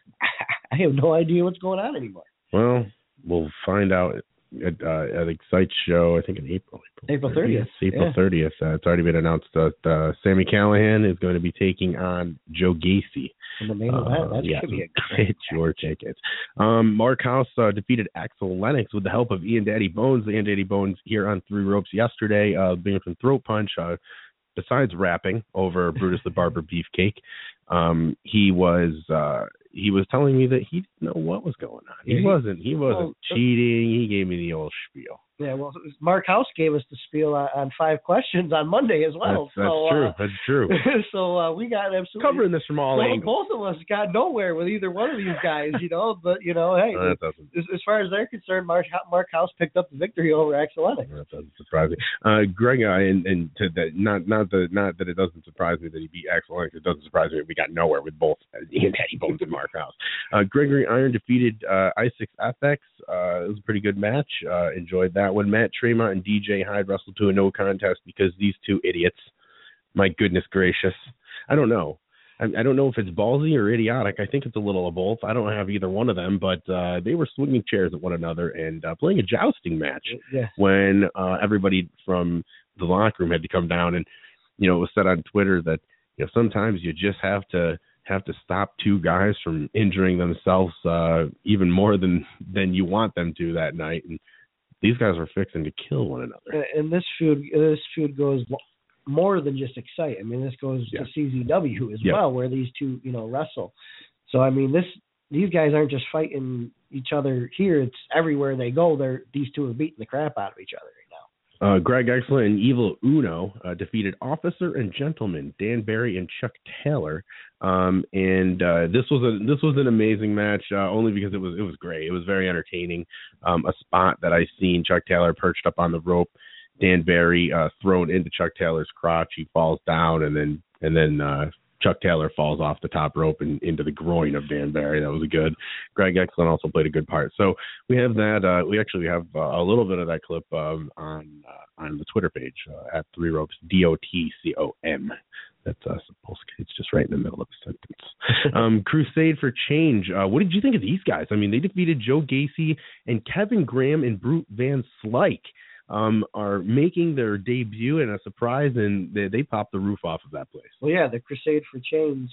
I have no idea what's going on anymore. Well, we'll find out at uh, at Excite show, I think in April. April thirtieth. April thirtieth. Yeah. Uh, it's already been announced that uh, Sami Callihan is going to be taking on Joe Gacy. In the main event. That yeah, could be a great get your tickets. Um, Mark House uh, defeated Axel Lennox with the help of Ian Daddy Bones. Ian Daddy Bones here on Three Ropes yesterday, uh, being from Throat Punch. Uh, besides rapping over Brutus the Barber Beefcake, um, he was uh, he was telling me that he didn't know what was going on. He, he wasn't he wasn't well, cheating. He gave me the old spiel. Yeah, well, Mark House gave us the spiel on, on five questions on Monday as well. That's, that's so, true. Uh, that's true. so uh, we got absolutely covering this from all well, angles. Both of us got nowhere with either one of these guys, you know. But you know, hey, no, as, as far as they're concerned, Mark Mark House picked up the victory over Axel Lennox. That doesn't surprise me. Uh, Greg, uh, and, and to that, not not the not that it doesn't surprise me that he beat Axel Lennox. It doesn't surprise me that we got nowhere with both Ian Daddy Bones and Mark House. Uh, Gregory Iron defeated uh, Isaac F X. Uh, it was a pretty good match. Uh, enjoyed that one. Matt Tremont and D J Hyde wrestled to a no contest because these two idiots, my goodness gracious, I don't know. I, I don't know if it's ballsy or idiotic. I think it's a little of both. I don't have either one of them, but uh, they were swinging chairs at one another and uh, playing a jousting match yeah. when uh, everybody from the locker room had to come down. And, you know, it was said on Twitter that, you know, sometimes you just have to have to stop two guys from injuring themselves uh, even more than, than you want them to that night. And these guys are fixing to kill one another. And this feud, this feud goes more than just Excite. I mean, this goes yeah. to C Z W as yeah. well, where these two, you know, wrestle. So I mean, this these guys aren't just fighting each other here; it's everywhere they go. They're these two are beating the crap out of each other right now. Uh, Greg Excellent and Evil Uno uh, defeated Officer and Gentleman Dan Barry and Chuck Taylor. Um, and uh, this was a this was an amazing match, uh, only because it was it was great. It was very entertaining. Um, a spot that I seen Chuck Taylor perched up on the rope, Dan Barry uh, thrown into Chuck Taylor's crotch. He falls down, and then and then uh, Chuck Taylor falls off the top rope and into the groin of Dan Barry. That was good. Greg Excellent also played a good part. So we have that. Uh, we actually have uh, a little bit of that clip um, on uh, on the Twitter page uh, at Three Ropes D O T C O M. That's uh, supposed to, it's just right in the middle of the sentence. um, Crusade for Change. Uh, what did you think of these guys? I mean, they defeated Joe Gacy and Kevin Graham and Brute Van Slyke. Um, are making their debut and a surprise, and they, they popped the roof off of that place. Well, yeah, the Crusade for Change.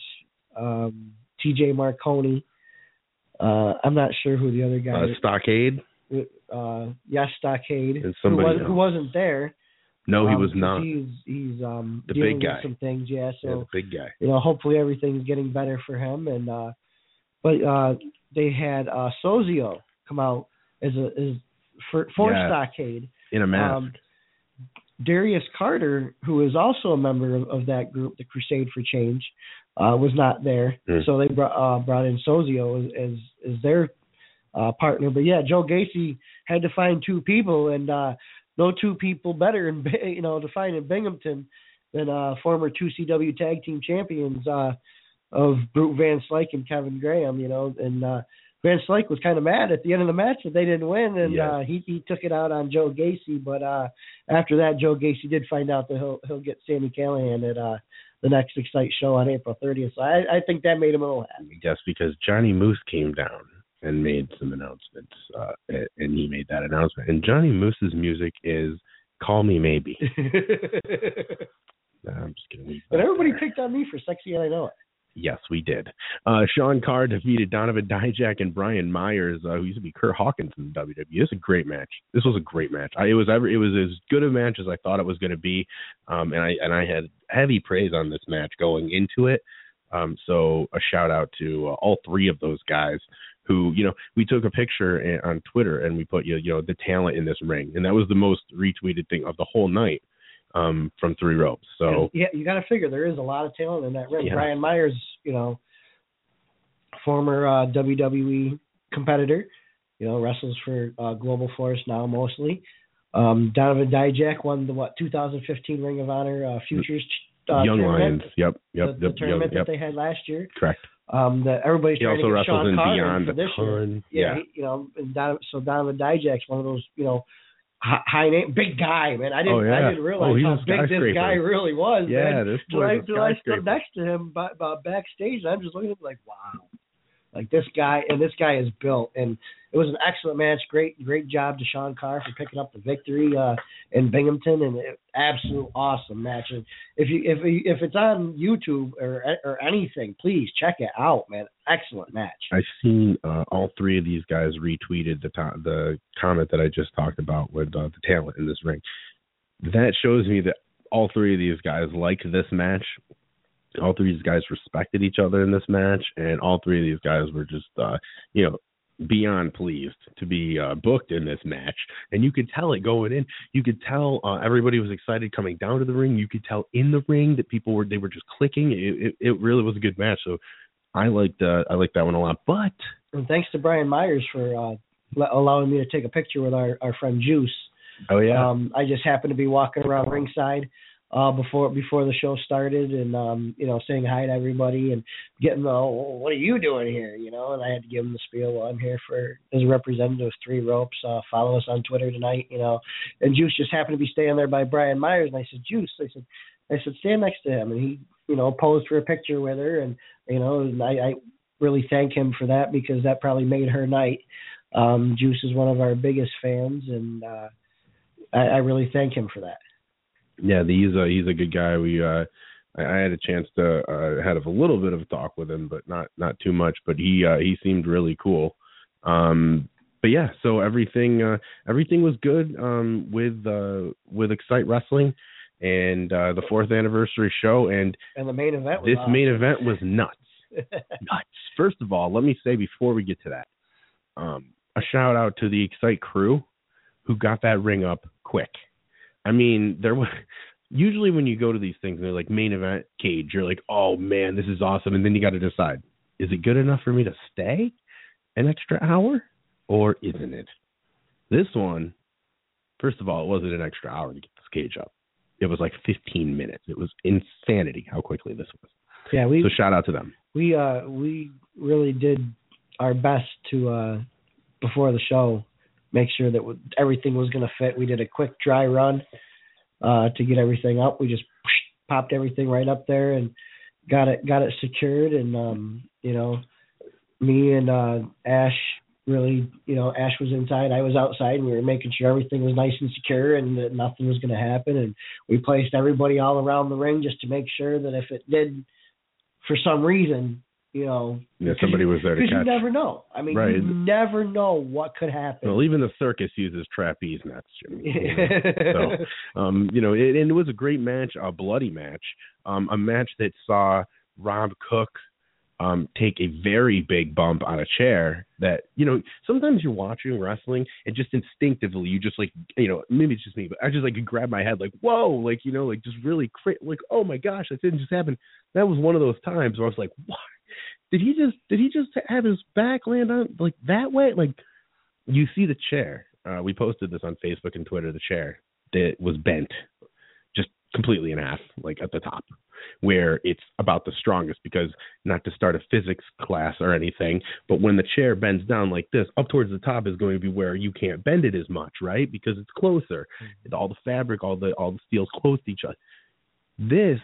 Um, T J Marconi. Uh, I'm not sure who the other guy. Uh, Stockade. Uh, yes, Stockade. And somebody who, was, who wasn't there. No, he um, was not. He's he's um the dealing big guy. with some things, yeah. So yeah, the big guy. You know, hopefully everything's getting better for him. And uh, but uh, they had uh, Sozio come out as a as for, for yeah. Stockade in a mask. Um, Darius Carter, who is also a member of, of that group, the Crusade for Change, uh, was not there. Mm. So they brought uh, brought in Sozio as as, as their uh, partner. But yeah, Joe Gacy had to find two people, and uh, no two people better, in, you know, to find in Binghamton than uh, former two C W Tag Team Champions uh, of Brute Van Slyke and Kevin Graham. You know, and uh, Van Slyke was kind of mad at the end of the match that they didn't win, and yeah. uh, he he took it out on Joe Gacy. But uh, after that, Joe Gacy did find out that he'll he'll get Sami Callihan at uh, the next Excite show on April thirtieth. So I, I think that made him a little happy. Yes, because Johnny Moose came down and made some announcements, uh, and he made that announcement. And Johnny Moose's music is "Call Me Maybe." Nah, I'm just kidding. But everybody there. picked on me for Sexy and I Know It. Yes, we did. Uh, Sean Carr defeated Donovan Dijak and Brian Myers, uh, who used to be Kurt Hawkins in W W E. This was a great match. This was a great match. I, it was ever, it was as good a match as I thought it was going to be, um, and I and I had heavy praise on this match going into it. Um, so a shout out to uh, all three of those guys. Who, you know, we took a picture on Twitter and we put, you know, the talent in this ring, and that was the most retweeted thing of the whole night. Um, from Three Ropes. So yeah, you got to figure there is a lot of talent in that ring. Yeah. Brian Myers, you know, former uh, W W E competitor, you know, wrestles for uh, Global Force now mostly. Um, Donovan Dijak won the what two thousand fifteen Ring of Honor uh, Futures uh, Young tournament. Lions. Yep, yep, the, yep. the tournament yep. that they had last year. Correct. Um, that everybody's he trying also to get wrestles Sean in Carter Beyond for this a ton. year. Yeah, yeah. He, you know, and Don, so Donovan Dijak's one of those, you know. High name, big guy, man. I didn't, oh, yeah. I didn't realize oh, how big this guy really was. Yeah, man. this Till I, was till I stood next to him by, by backstage, and I'm just looking at him like, wow, like this guy, and this guy is built. And it was an excellent match. Great, great job to Sean Carr for picking up the victory uh, in Binghamton, and it, absolute awesome match. And if you, if if it's on YouTube or or anything, please check it out, man. Excellent match. I've seen uh, all three of these guys retweeted the to- the comment that I just talked about with uh, the talent in this ring. That shows me that all three of these guys like this match. All three of these guys respected each other in this match, and all three of these guys were just, uh, you know, beyond pleased to be uh, booked in this match. And you could tell it going in. You could tell uh, everybody was excited coming down to the ring. You could tell in the ring that people were they were just clicking. It, it, it really was a good match. So I liked uh, I liked that one a lot. But and thanks to Brian Myers for uh, allowing me to take a picture with our, our friend Juice. Oh yeah. Um, I just happened to be walking around ringside uh, before before the show started, and um, you know, saying hi to everybody and getting the oh, what are you doing here, you know? And I had to give him the spiel. Well, I'm here for as a representative of Three Ropes. Uh, follow us on Twitter tonight, you know. And Juice just happened to be staying there by Brian Myers, and I said, Juice, I said, I said, stand next to him, and he, you know, posed for a picture with her, and you know, and I, I really thank him for that because that probably made her night. Um, Juice is one of our biggest fans, and uh, I, I really thank him for that. Yeah, he's a he's a good guy. We uh, I, I had a chance to uh, had a little bit of a talk with him, but not not too much. But he uh, he seemed really cool. Um, but yeah, so everything uh, everything was good um, with uh, with Excite Wrestling and uh, the fourth anniversary show, and and the main event. Was this awesome. main event was nuts, nuts. First of all, let me say before we get to that, um, a shout out to the Excite crew who got that ring up quick. I mean, there was usually when you go to these things and they're like main event cage, you're like, oh man, this is awesome, and then you got to decide, is it good enough for me to stay an extra hour or isn't it? This one, first of all, it wasn't an extra hour to get this cage up. It was like fifteen minutes. It was insanity how quickly this was. Yeah, we so shout out to them. We uh we really did our best to uh before the show make sure that everything was going to fit. We did a quick dry run uh, to get everything up. We just popped everything right up there and got it got it secured. And um, you know, me and uh, Ash really, you know, Ash was inside, I was outside, and we were making sure everything was nice and secure and that nothing was going to happen. And we placed everybody all around the ring just to make sure that if it did, for some reason, you know, yeah, somebody you, was there to catch. Because you never know. I mean, right. you never know what could happen. Well, even the circus uses trapeze nets, Jimmy. You know? So, um, you know, it, and it was a great match, a bloody match, um, a match that saw Rob Cook um, take a very big bump on a chair that, you know, sometimes you're watching wrestling and just instinctively you just like, you know, maybe it's just me, but I just like grab my head like, whoa, like, you know, like just really cra- like, oh my gosh, that didn't just happen. That was one of those times where I was like, what? Did he just, did he just have his back land on like that way? Like you see the chair. Uh, we posted this on Facebook and Twitter, the chair that was bent just completely in half, like at the top, where it's about the strongest, because not to start a physics class or anything, but when the chair bends down like this, up towards the top is going to be where you can't bend it as much, right? Because it's closer. Mm-hmm. All the fabric, all the all the steel's close to each other. This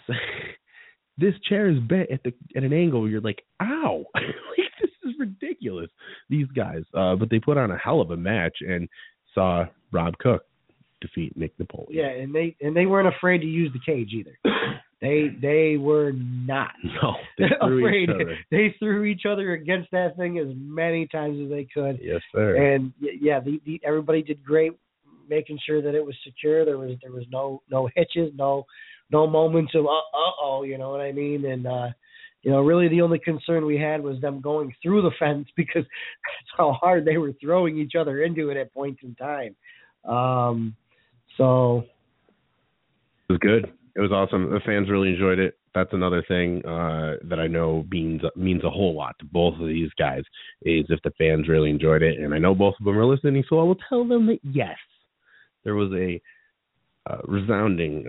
this chair is bent at the at an angle where you're like, ow. Like, this is ridiculous. These guys. Uh, but they put on a hell of a match and saw Rob Cook defeat Nick Napoleon. Yeah, and they and they weren't afraid to use the cage either. They they were not no, they threw afraid. Each other. They threw each other against that thing as many times as they could. Yes, sir. And yeah, the, the, everybody did great, making sure that it was secure. There was there was no no hitches, no no moments of uh oh, you know what I mean? And uh, you know, really the only concern we had was them going through the fence, because that's how hard they were throwing each other into it at points in time. Um, so it was good. It was awesome. The fans really enjoyed it. That's another thing uh, that I know means means a whole lot to both of these guys, is if the fans really enjoyed it. And I know both of them are listening, so I will tell them that, yes, there was a uh, resounding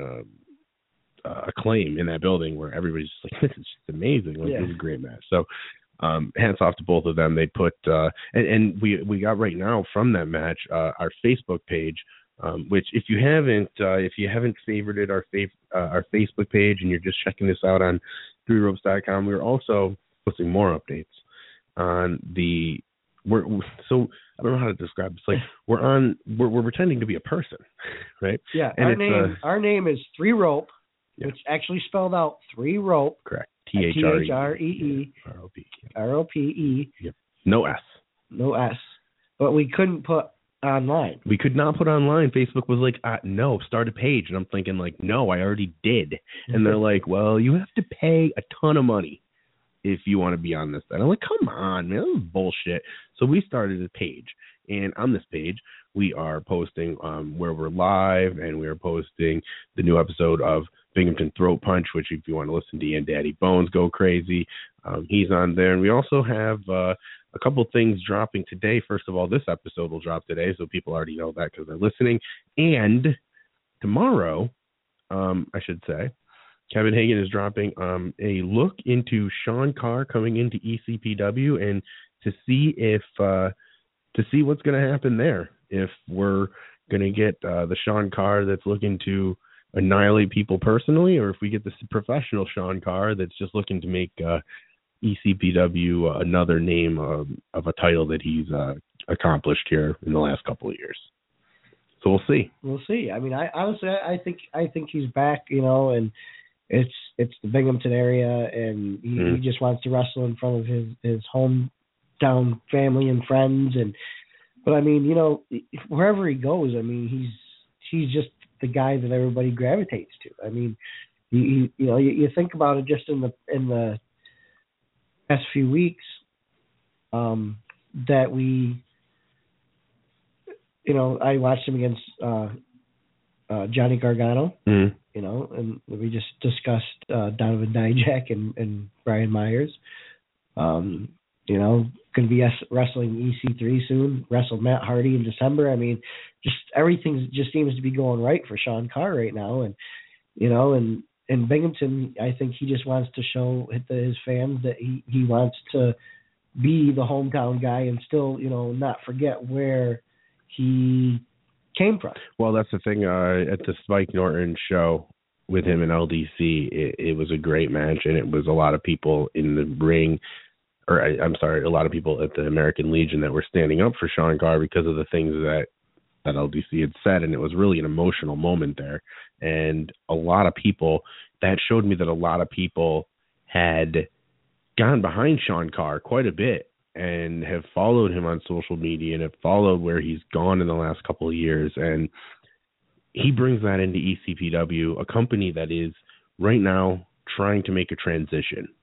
uh, uh, acclaim in that building where everybody's just like, this is just amazing. Like, yeah. It was a great match. So um, hats off to both of them. They put uh, and, and we we got right now from that match uh, our Facebook page. Um, which, if you haven't, uh, if you haven't favorited our fav- uh, our Facebook page and you're just checking this out on three ropes dot com, we're also posting more updates on the. We're so I don't know how to describe it. It's like we're on. We're we're pretending to be a person, right? Yeah. And our it's, name uh, our name is Three Rope, yeah. which actually spelled out Three Rope. Correct. T H R E E R O P. R O P E. Yep. No S. No S. But we couldn't put online. We could not put online. Facebook was like, uh, no, start a page. And I'm thinking like, no, I already did. And they're like, well, you have to pay a ton of money if you want to be on this. And I'm like, come on, man, this is bullshit. So we started a page. And on this page, we are posting um, where we're live, and we are posting the new episode of Binghamton Throat Punch, which if you want to listen to Ian Daddy Bones go crazy, um, he's on there. And we also have uh, a couple things dropping today. First of all, this episode will drop today, so people already know that because they're listening. And tomorrow, um, I should say, Kevin Hagan is dropping um, a look into Sean Carr coming into E C P W, and to see if uh, to see what's going to happen there. If we're going to get uh, the Sean Carr that's looking to annihilate people personally, or if we get this professional Sean Carr that's just looking to make uh, E C P W uh, another name of, of a title that he's uh, accomplished here in the last couple of years. So we'll see. We'll see. I mean, I honestly, I think, I think he's back. You know, and it's it's the Binghamton area, and he, mm. he just wants to wrestle in front of his his hometown family and friends. And but I mean, you know, wherever he goes, I mean, he's he's just the guy that everybody gravitates to. I mean, you you, you know, you, you think about it just in the in the past few weeks um, that we, you know, I watched him against uh, uh, Johnny Gargano, mm. you know, and we just discussed uh, Donovan Dijak and, and Brian Myers. Um, you know, going to be wrestling E C three soon. Wrestled Matt Hardy in December. I mean, just everything just seems to be going right for Sean Carr right now. And, you know, and in Binghamton, I think he just wants to show his fans that he, he wants to be the hometown guy and still, you know, not forget where he came from. Well, that's the thing. Uh, at the Spike Norton show with him in L D C, it, it was a great match, and it was a lot of people in the ring, or I, I'm sorry, a lot of people at the American Legion that were standing up for Sean Carr because of the things that, that L D C had said, and it was really an emotional moment there. And a lot of people, that showed me that a lot of people had gone behind Sean Carr quite a bit and have followed him on social media and have followed where he's gone in the last couple of years. And he brings that into E C P W, a company that is right now trying to make a transition.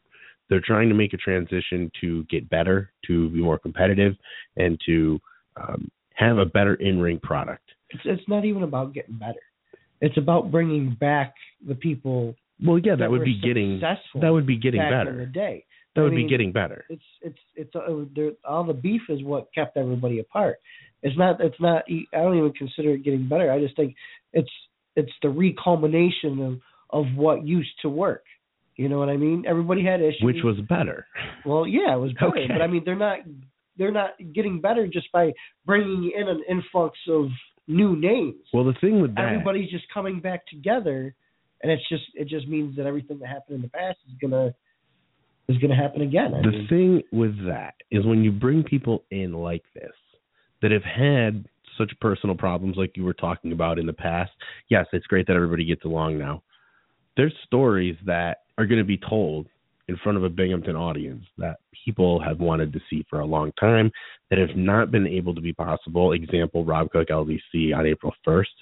They're trying to make a transition to get better, to be more competitive, and to um, have a better in-ring product. It's, it's not even about getting better. It's about bringing back the people. Well, yeah, that, that would be getting that would be getting back better. In the day. That I would mean, be getting better. It's it's it's uh, there, all the beef is what kept everybody apart. It's not. It's not. I don't even consider it getting better. I just think it's it's the reculmination of of what used to work. You know what I mean? Everybody had issues. Which was better. Well, yeah, it was better. Okay. But I mean, they're not they're not getting better just by bringing in an influx of new names. Well, the thing with that, everybody's just coming back together, and it's just it just means that everything that happened in the past is gonna is gonna happen again. I the mean, thing with that is when you bring people in like this that have had such personal problems like you were talking about in the past. Yes, it's great that everybody gets along now. There's stories that are going to be told in front of a Binghamton audience that people have wanted to see for a long time that have not been able to be possible. Example, Rob Cook L D C on April first.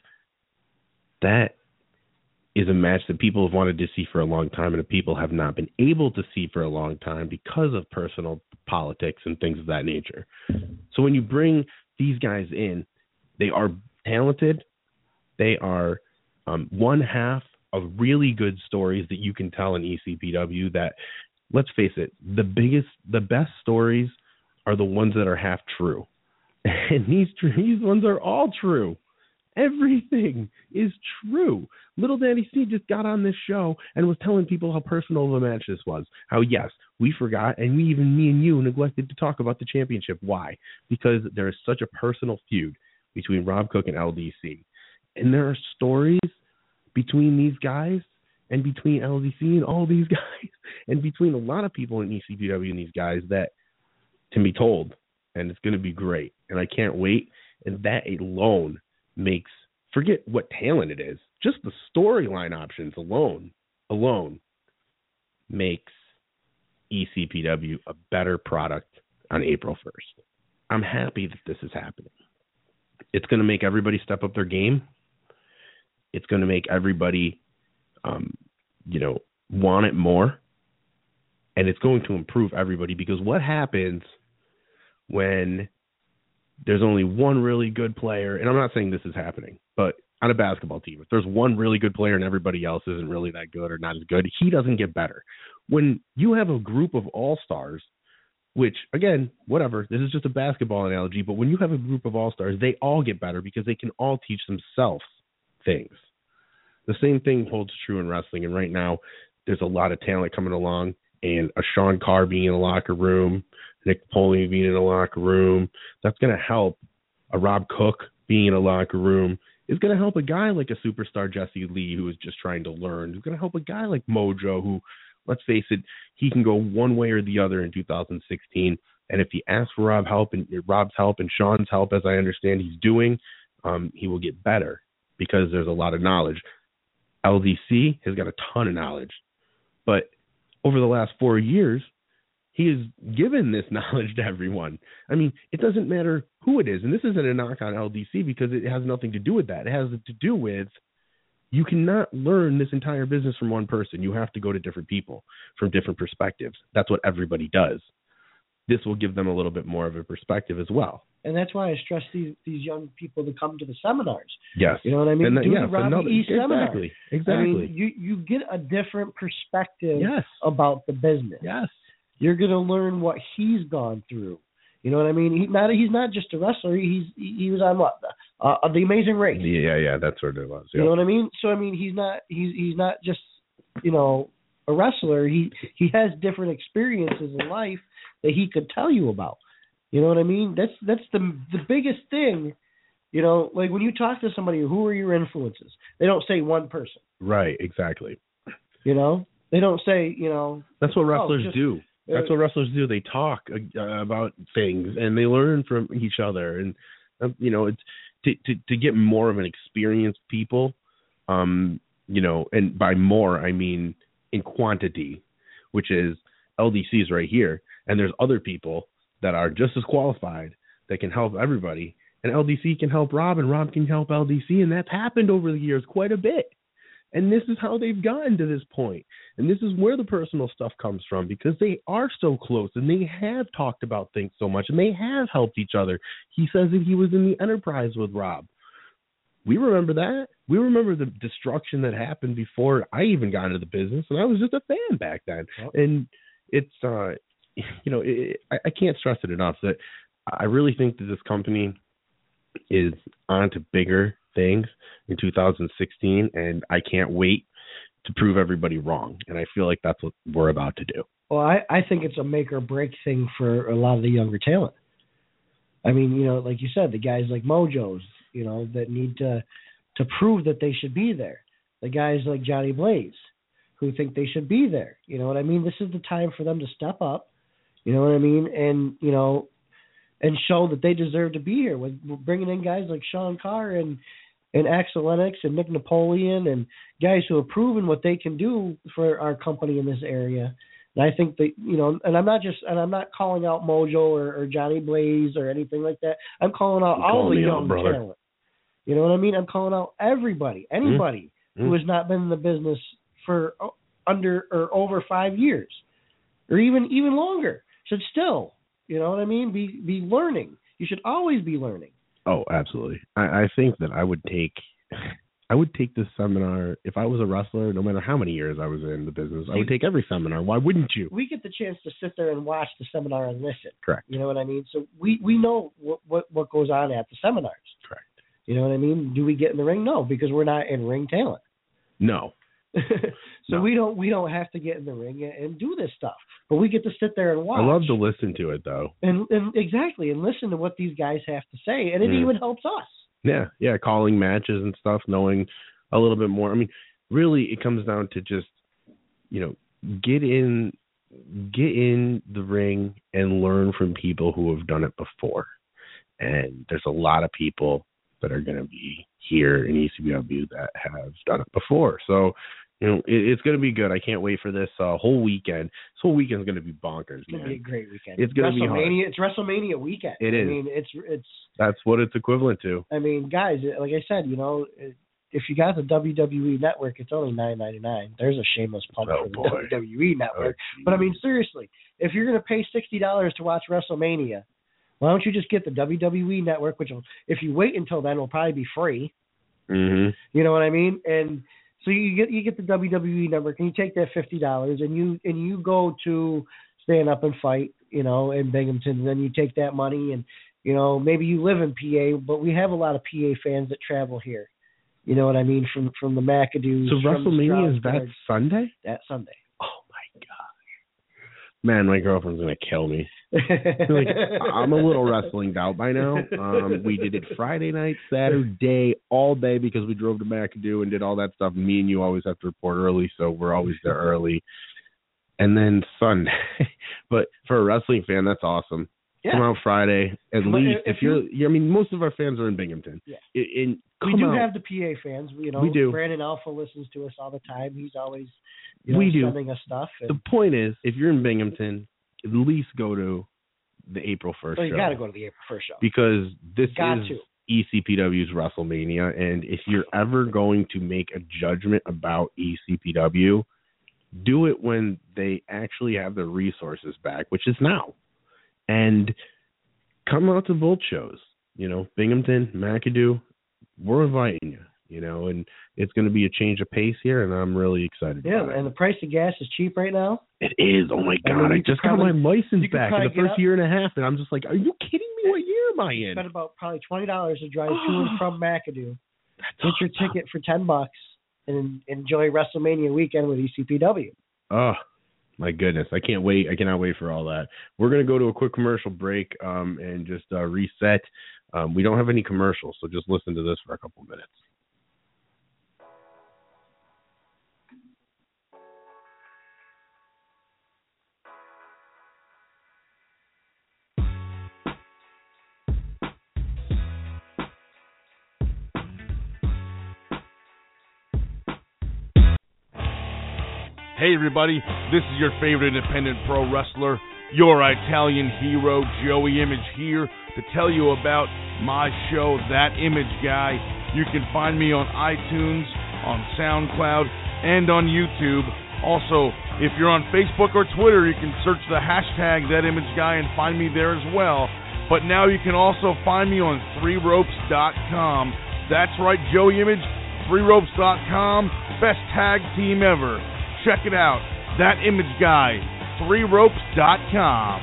That is a match that people have wanted to see for a long time and that people have not been able to see for a long time because of personal politics and things of that nature. So when you bring these guys in, they are talented. They are um, one half of really good stories that you can tell in E C P W that, let's face it, the biggest, the best stories are the ones that are half true. And these, these ones are all true. Everything is true. Little Daddy C just got on this show and was telling people how personal of a match this was. How, yes, we forgot, and we even, me and you, neglected to talk about the championship. Why? Because there is such a personal feud between Rob Cook and L D C. And there are stories between these guys and between L D C and all these guys and between a lot of people in E C P W and these guys that can be told. And it's going to be great. And I can't wait. And that alone makes, forget what talent it is, just the storyline options alone, alone makes E C P W a better product on April first. I'm happy that this is happening. It's going to make everybody step up their game. It's going to make everybody, um, you know, want it more. And it's going to improve everybody, because what happens when there's only one really good player, and I'm not saying this is happening, but on a basketball team, if there's one really good player and everybody else isn't really that good or not as good, he doesn't get better. When you have a group of all-stars, which, again, whatever, this is just a basketball analogy, but when you have a group of all-stars, they all get better because they can all teach themselves things. The same thing holds true in wrestling, and right now there's a lot of talent coming along, and a Sean Carr being in the locker room, Nick Napoleon being in the locker room, that's going to help. A Rob Cook being in a locker room is going to help a guy like a superstar Jesse Lee, who is just trying to learn. It's going to help a guy like Mojo, who, let's face it, he can go one way or the other in two thousand sixteen. And if he asks for Rob help and Rob's help and Sean's help, as I understand he's doing, um, he will get better because there's a lot of knowledge. L D C has got a ton of knowledge, but over the last four years, he has given this knowledge to everyone. I mean, it doesn't matter who it is, and this isn't a knock on L D C because it has nothing to do with that. It has to do with you cannot learn this entire business from one person. You have to go to different people from different perspectives. That's what everybody does. This will give them a little bit more of a perspective as well. And that's why I stress these these young people to come to the seminars. Yes. You know what I mean? And the, Do yes, the Robbie another, E seminar. Exactly. Exactly. I mean, you, you get a different perspective yes. about the business. Yes. You're going to learn what he's gone through. You know what I mean? He not he's not just a wrestler. He's he was on what uh, the Amazing Race. Yeah, yeah, that's what it was. Yeah. You know what I mean? So I mean, he's not he's he's not just you know a wrestler. He he has different experiences in life that he could tell you about. You know what I mean? That's that's the the biggest thing. You know, like when you talk to somebody, who are your influences? They don't say one person. Right. Exactly. You know, they don't say you know. That's what wrestlers oh, just, do. That's what wrestlers do. They talk uh, about things and they learn from each other. And, uh, you know, it's to, to, to get more of an experienced people, um, you know, and by more, I mean in quantity, which is L D C's right here. And there's other people that are just as qualified that can help everybody. And L D C can help Rob and Rob can help L D C. And that's happened over the years quite a bit. And this is how they've gotten to this point. And this is where the personal stuff comes from, because they are so close and they have talked about things so much and they have helped each other. He says that he was in the Enterprise with Rob. We remember that. We remember the destruction that happened before I even got into the business, and I was just a fan back then. Yep. And it's, uh, you know, it, I, I can't stress it enough that I really think that this company is on to bigger things in two thousand sixteen, and I can't wait to prove everybody wrong. And I feel like that's what we're about to do. Well, I, I think it's a make or break thing for a lot of the younger talent. I mean, you know, like you said, the guys like Mojo's, you know, that need to to prove that they should be there. The guys like Johnny Blaze who think they should be there. You know what I mean? This is the time for them to step up. You know what I mean? And, you know, and show that they deserve to be here. With bringing in guys like Sean Carr and, and Axel Lennox and Nick Napoleon and guys who have proven what they can do for our company in this area. And I think that, you know, and I'm not just, and I'm not calling out Mojo or, or Johnny Blaze or anything like that. I'm calling out I'm all calling the young out, talent. You know what I mean? I'm calling out everybody, anybody mm-hmm. who has not been in the business for under or over five years or even, even longer should still, you know what I mean? Be, be learning. You should always be learning. Oh, absolutely. I, I think that I would take, I would take this seminar if I was a wrestler, no matter how many years I was in the business. I would take every seminar. Why wouldn't you? We get the chance to sit there and watch the seminar and listen. Correct. You know what I mean? So we, we know what, what, what goes on at the seminars. Correct. You know what I mean? Do we get in the ring? No, because we're not in ring talent. No. so no. we don't we don't have to get in the ring and, and do this stuff. But we get to sit there and watch. I love to listen to it though. And, and exactly, and listen to what these guys have to say, and it mm. even helps us. Yeah, yeah, calling matches and stuff, knowing a little bit more. I mean, really, it comes down to just, you know, get in, get in the ring and learn from people who have done it before. And there's a lot of people that are going to be here in E C B W that have done it before. So, you know, it, it's going to be good. I can't wait for this uh, whole weekend. This whole weekend is going to be bonkers, man. It's going to be a great weekend. It's going to be hard. It's WrestleMania weekend. It is. I mean, it's it's. That's what it's equivalent to. I mean, guys, like I said, you know, if you got the W W E Network, it's only nine ninety-nine. There's a shameless plug oh, for the boy. W W E Network. Oh, but I mean, seriously, if you're going to pay sixty dollars to watch WrestleMania, why don't you just get the W W E Network, which will, if you wait until then, will probably be free. Mm-hmm. You know what I mean? And so you get you get the W W E Network, and you take that fifty dollars, and you and you go to Stand Up and Fight, you know, in Binghamton, and then you take that money, and you know, maybe you live in P A, but we have a lot of P A fans that travel here. You know what I mean? From from the McAdoo's. So WrestleMania is that Sunday? That Sunday. Oh my gosh, man, my girlfriend's gonna kill me. Like, I'm a little wrestling out by now. Um, we did it Friday night, Saturday, all day because we drove to McAdoo and did all that stuff. Me and you always have to report early, so we're always there early. And then Sunday. But for a wrestling fan, that's awesome. Yeah. Come out Friday. At but least if, if you're, you're, I mean, most of our fans are in Binghamton. Yeah. In, we do out. have the P A fans. You know, we do. Brandon Alpha listens to us all the time. He's always, you know, we do. sending us stuff. And, the point is, if you're in Binghamton, at least go to the April first well, you show. got to go to the April first show. Because this got is to. E C P W's WrestleMania, and if you're ever going to make a judgment about E C P W, do it when they actually have the resources back, which is now. And come out to both shows. You know, Binghamton, McAdoo, we're inviting you. You know, and it's going to be a change of pace here, and I'm really excited yeah, about it. And the price of gas is cheap right now. It is. Oh, my God. I, mean, I just probably, got my license back in the first year and a half, and I'm just like, are you kidding me? What year am I in? Spent about probably twenty dollars to drive to and from McAdoo. That's Get your awesome. ticket for ten bucks and enjoy WrestleMania weekend with E C P W. Oh, my goodness. I can't wait. I cannot wait for all that. We're going to go to a quick commercial break um, and just uh, reset. Um, we don't have any commercials, so just listen to this for a couple minutes. Hey everybody, this is your favorite independent pro wrestler, your Italian hero, Joey Image, here to tell you about my show, That Image Guy. You can find me on iTunes, on SoundCloud, and on YouTube. Also, if you're on Facebook or Twitter, you can search the hashtag ThatImageGuy and find me there as well. But now you can also find me on three ropes dot com. That's right, Joey Image, three ropes dot com, best tag team ever. Check it out, That Image Guy, three ropes dot com.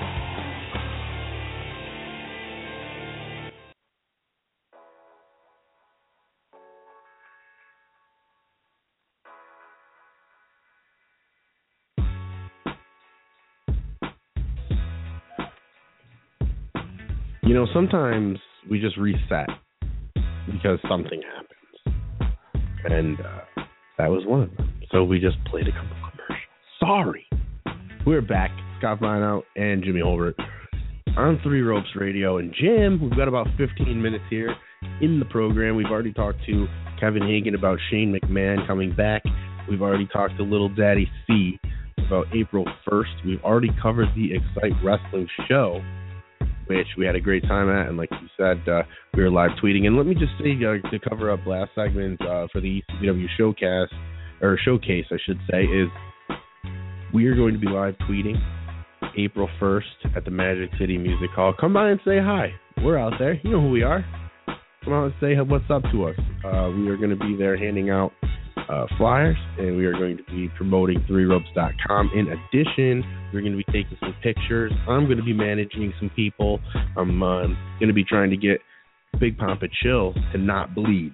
You know, sometimes we just reset because something happens. And uh, that was one of them. So we just played a couple commercials. Sorry. We're back. Scott Vineout and Jimmy Holbert on Three Ropes Radio. And Jim, we've got about fifteen minutes here in the program. We've already talked to Kevin Hagan about Shane McMahon coming back. We've already talked to Little Daddy C about April first. We've already covered the Excite Wrestling show, which we had a great time at, and like you said, uh, we were live tweeting. And let me just say, uh, to cover up last segment uh, for the E C P W showcast, or showcase, I should say, is we are going to be live tweeting April first at the Magic City Music Hall. Come by and say hi. We're out there. You know who we are. Come out and say what's up to us. Uh, we are going to be there handing out uh, flyers, and we are going to be promoting three ropes dot com. In addition, we're going to be taking some pictures. I'm going to be managing some people. I'm uh, going to be trying to get Big Papa Chill to not bleed,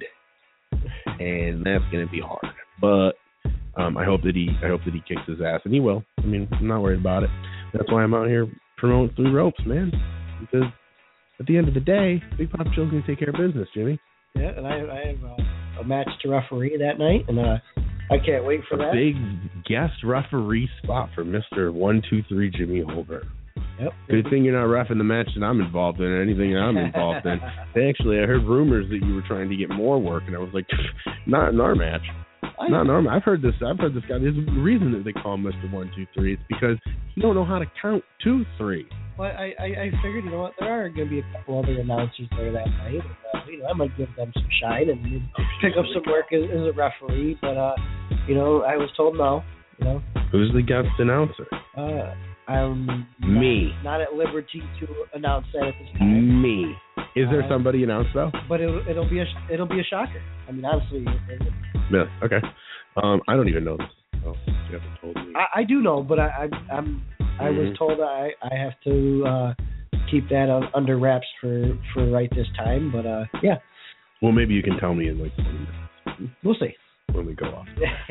and that's going to be hard. But um, I hope that he, I hope that he kicks his ass, and he will. I mean, I'm not worried about it. That's why I'm out here promoting Three Ropes, man. Because at the end of the day, Big Papa Chill's going to take care of business, Jimmy. Yeah, and I, I have uh, a match to referee that night, and uh, I can't wait for a that. Big guest referee spot for Mister one two three Jimmy Holbert. Yep. Good thing you're not reffing the match that I'm involved in, or anything that I'm involved in. Actually, I heard rumors that you were trying to get more work, and I was like, not in our match. I not in our match. I've heard this. I've heard this guy. There's a reason that they call him Mister one two three. It's because he don't know how to count two, three. Well, I, I, I figured, you know what, there are going to be a couple other announcers there that night. And, uh, you know, I might give them some shine and pick up some work as, as a referee. But, uh, you know, I was told no. You know. Who's the guest announcer? Uh, I'm Me. Not, not at liberty to announce that at this time. Me. Is there uh, somebody announced though? But it'll, it'll be a it'll be a shocker. I mean, honestly. Yeah. Okay. Um, I don't even know this. Oh, you haven't told me. I, I do know, but I, I I'm I mm-hmm. was told I I have to uh, keep that on, under wraps for, for right this time. But uh, yeah. Well, maybe you can tell me in like twenty minutes. We'll see when we go off.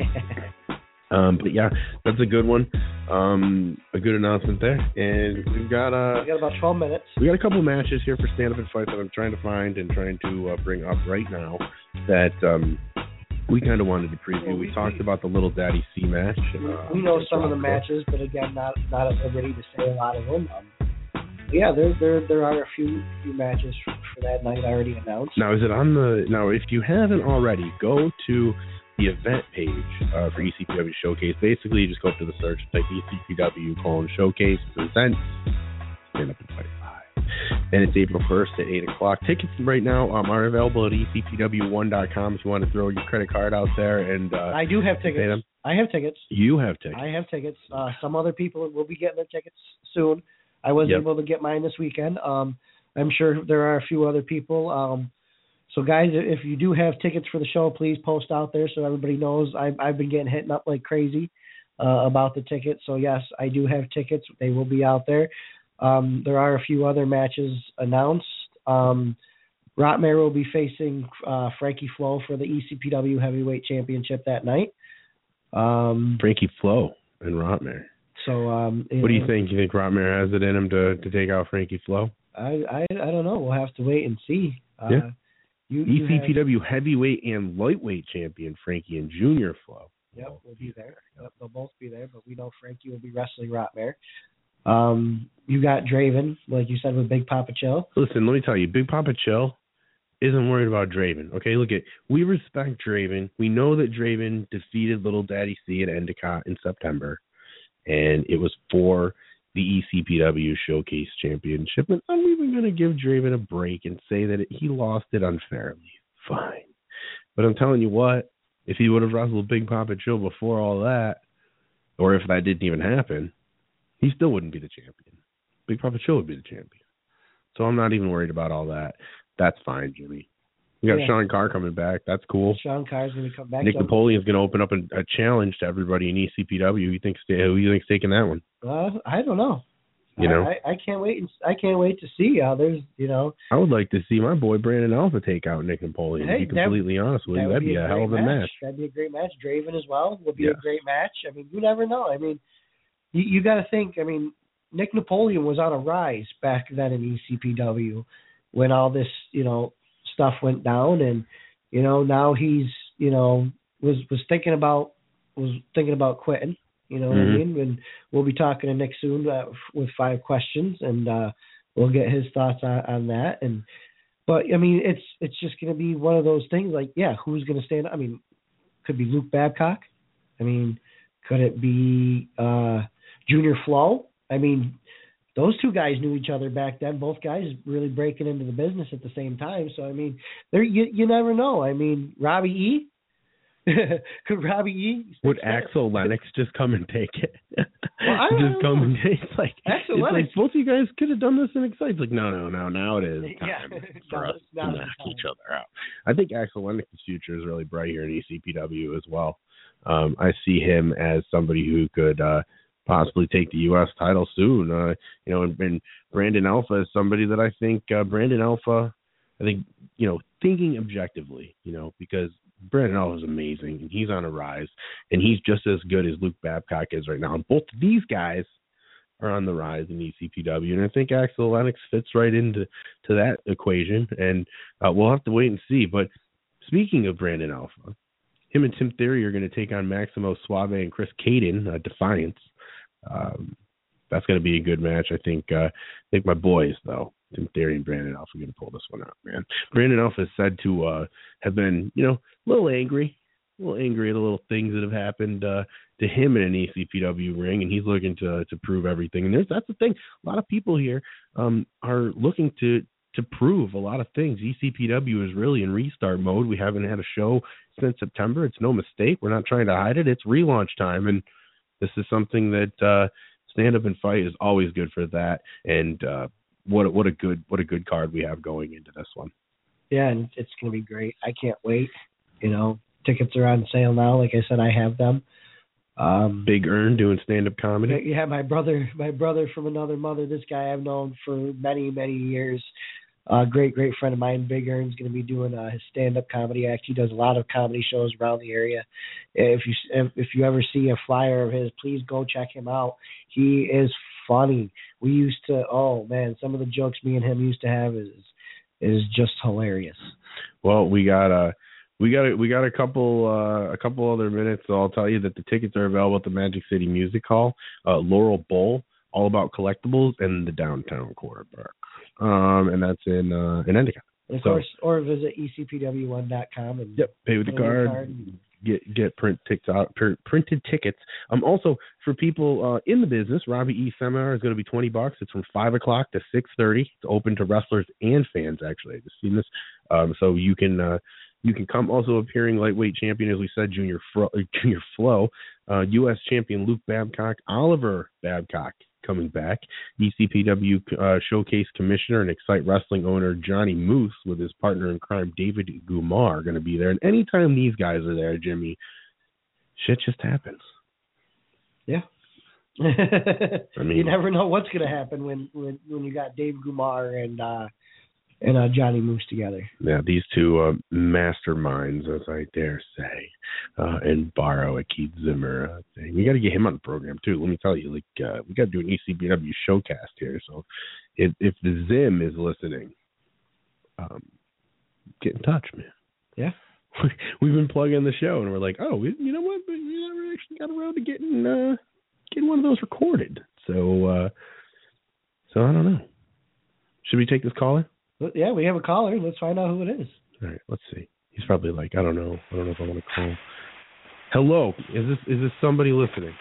Um, but yeah, that's a good one. Um, a good announcement there. And we've got uh, we got about twelve minutes. We got a couple matches here for stand up and fight that I'm trying to find and trying to uh, bring up right now that um, we kind of wanted to preview. Well, we, we talked we, about the Little Daddy C match. Uh, we know some of the matches, but again, not not at liberty to say a lot of them. Um, yeah, there there there are a few few matches for, for that night already announced. Now, is it on the? Now, if you haven't already, go to the event page uh, for E C P W Showcase. Basically, you just go up to the search, type E C P W colon Showcase presents Stand Up and Fight Live, and it's April first at eight o'clock. Tickets right now um, are available at E C P W one dot com if you want to throw your credit card out there. And uh, I do have tickets. I have tickets. You have tickets. I have tickets. Uh, some other people will be getting their tickets soon. I wasn't yep. able to get mine this weekend. Um, I'm sure there are a few other people. Um, So, guys, if you do have tickets for the show, please post out there so everybody knows. I've, I've been getting hitting up like crazy uh, about the tickets. So, yes, I do have tickets. They will be out there. Um, there are a few other matches announced. Um, Rotmare will be facing uh, Frankie Flo for the E C P W Heavyweight Championship that night. Um, Frankie Flo and Rotmare. So, um, what do you think? You think Rotmare has it in him to, to take out Frankie Flo? I, I I don't know. We'll have to wait and see. Uh, yeah. You, E C P W have, heavyweight and lightweight champion Frankie and Junior Flo. Yep, we'll be there. Yep, they'll both be there, but we know Frankie will be wrestling Rotmare. Um, you got Draven, like you said, with Big Papa Chill. Listen, let me tell you, Big Papa Chill isn't worried about Draven. Okay, look at we respect Draven. We know that Draven defeated Little Daddy C at Endicott in September, and it was for the E C P W Showcase Championship, and I'm even going to give Draven a break and say that it, he lost it unfairly. Fine. But I'm telling you what, If he would have wrestled Big Papa Joe before all that, or if that didn't even happen, he still wouldn't be the champion. Big Papa Joe would be the champion. So I'm not even worried about all that. That's fine, Jimmy. You got yeah. Sean Carr coming back. That's cool. Sean Carr's going to come back. Nick Napoleon's going to open up a, a challenge to everybody in E C P W. Who you think's who you think's taking that one? Uh, I don't know. You know, I, I can't wait. I can't wait to see how there's. You know, I would like to see my boy Brandon Alpha take out Nick Napoleon. Hey, to be completely that, honest with that you, that'd be be a, a hell of a match. match. That'd be a great match. Draven as well would be yes. a great match. I mean, you never know. I mean, you, you got to think. I mean, Nick Napoleon was on a rise back then in E C P W when all this, you know, stuff went down, and you know now he's, you know, was was thinking about was thinking about quitting. You know mm-hmm. what I mean? And we'll be talking to Nick soon uh, with five questions, and uh, we'll get his thoughts on, on that. And but I mean, it's it's just going to be one of those things. Like, yeah, who's going to stand up? I mean, could be Luke Babcock. I mean, could it be uh, Junior Flow? I mean, those two guys knew each other back then. Both guys really breaking into the business at the same time. So I mean, there you you never know. I mean, Robbie E. Could Robbie E. Would Axel Lennox just come and take it? Well, just come know. and take it's like Axel it's Lennox. like both of you guys could have done this in Excite. It's like no, no, no. Now it is time Yeah. for No, us now to it's knock time. each other out. I think Axel Lennox's future is really bright here in E C P W as well. Um, I see him as somebody who could uh, possibly take the U S title soon. Uh, you know, and, and Brandon Alpha is somebody that I think uh, Brandon Alpha. I think you know, thinking objectively, you know, because Brandon Alpha is amazing, and he's on a rise, and he's just as good as Luke Babcock is right now. And both of these guys are on the rise in E C P W, and I think Axel Lennox fits right into to that equation, and uh, we'll have to wait and see. But speaking of Brandon Alpha, him and Tim Theory are going to take on Maximo Suave and Chris Caden, uh, Defiance. Um, that's going to be a good match. I think uh, I think my boys, though, Tim Theory and Brandon Alpha, are going to pull this one out, man. Brandon Alpha is said to uh, have been, you know, a little angry, a little angry at the little things that have happened uh, to him in an E C P W ring, and he's looking to to prove everything. And there's that's the thing. A lot of people here um, are looking to to prove a lot of things. E C P W is really in restart mode. We haven't had a show since September. It's no mistake. We're not trying to hide it. It's relaunch time, and this is something that uh, Stand Up and Fight is always good for that. And uh, what what a good what a good card we have going into this one. Yeah, and it's going to be great. I can't wait. You know, tickets are on sale now. Like I said, I have them. Um, Big Earn doing stand-up comedy. Yeah, my brother, my brother from another mother. This guy I've known for many, many years. Uh, great, great friend of mine. Big Earn's going to be doing uh, his stand-up comedy act. He does a lot of comedy shows around the area. If you if, if you ever see a flyer of his, please go check him out. He is funny. We used to, oh man, some of the jokes me and him used to have is is just hilarious. Well, we got a we got a, we got a couple uh, a couple other minutes, so I'll tell you that the tickets are available at the Magic City Music Hall, uh, Laurel Bowl, all about collectibles, and the downtown quarter park. Um, and that's in uh, in Endicott. And of so, course, or visit E C P W one dot com and yep, pay with the card. card. Get get print tickets out, printed tickets. Um, also for people uh, in the business, Robbie E Seminar is going to be twenty bucks. It's from five o'clock to six thirty. It's open to wrestlers and fans. Actually, I've just seen this. Um, so you can uh, you can come. Also appearing lightweight champion, as we said, Junior Fro, Junior Flow, uh, U S champion Luke Babcock, Oliver Babcock coming back, E C P W uh, Showcase Commissioner and Excite Wrestling owner Johnny Moose with his partner in crime David Gumar are going to be there. And anytime these guys are there, Jimmy, shit just happens. Yeah. I mean, you never know what's going to happen when, when when you got Dave Gumar and uh, and uh, Johnny Moose together. Yeah, these two uh, masterminds, as I dare say, uh, and borrow a Keith Zimmer uh, thing. We got to get him on the program too. Let me tell you, like uh, we got to do an E C B W showcast here. So if if the Zim is listening, um, get in touch, man. Yeah, we've been plugging the show, and we're like, oh, we, you know what? We never actually got around to getting uh, getting one of those recorded. So uh, so I don't know. Should we take this caller? Yeah, we have a caller. Let's find out who it is. All right, let's see. He's probably like, I don't know. I don't know if I want to call. Hello, is this is this somebody listening?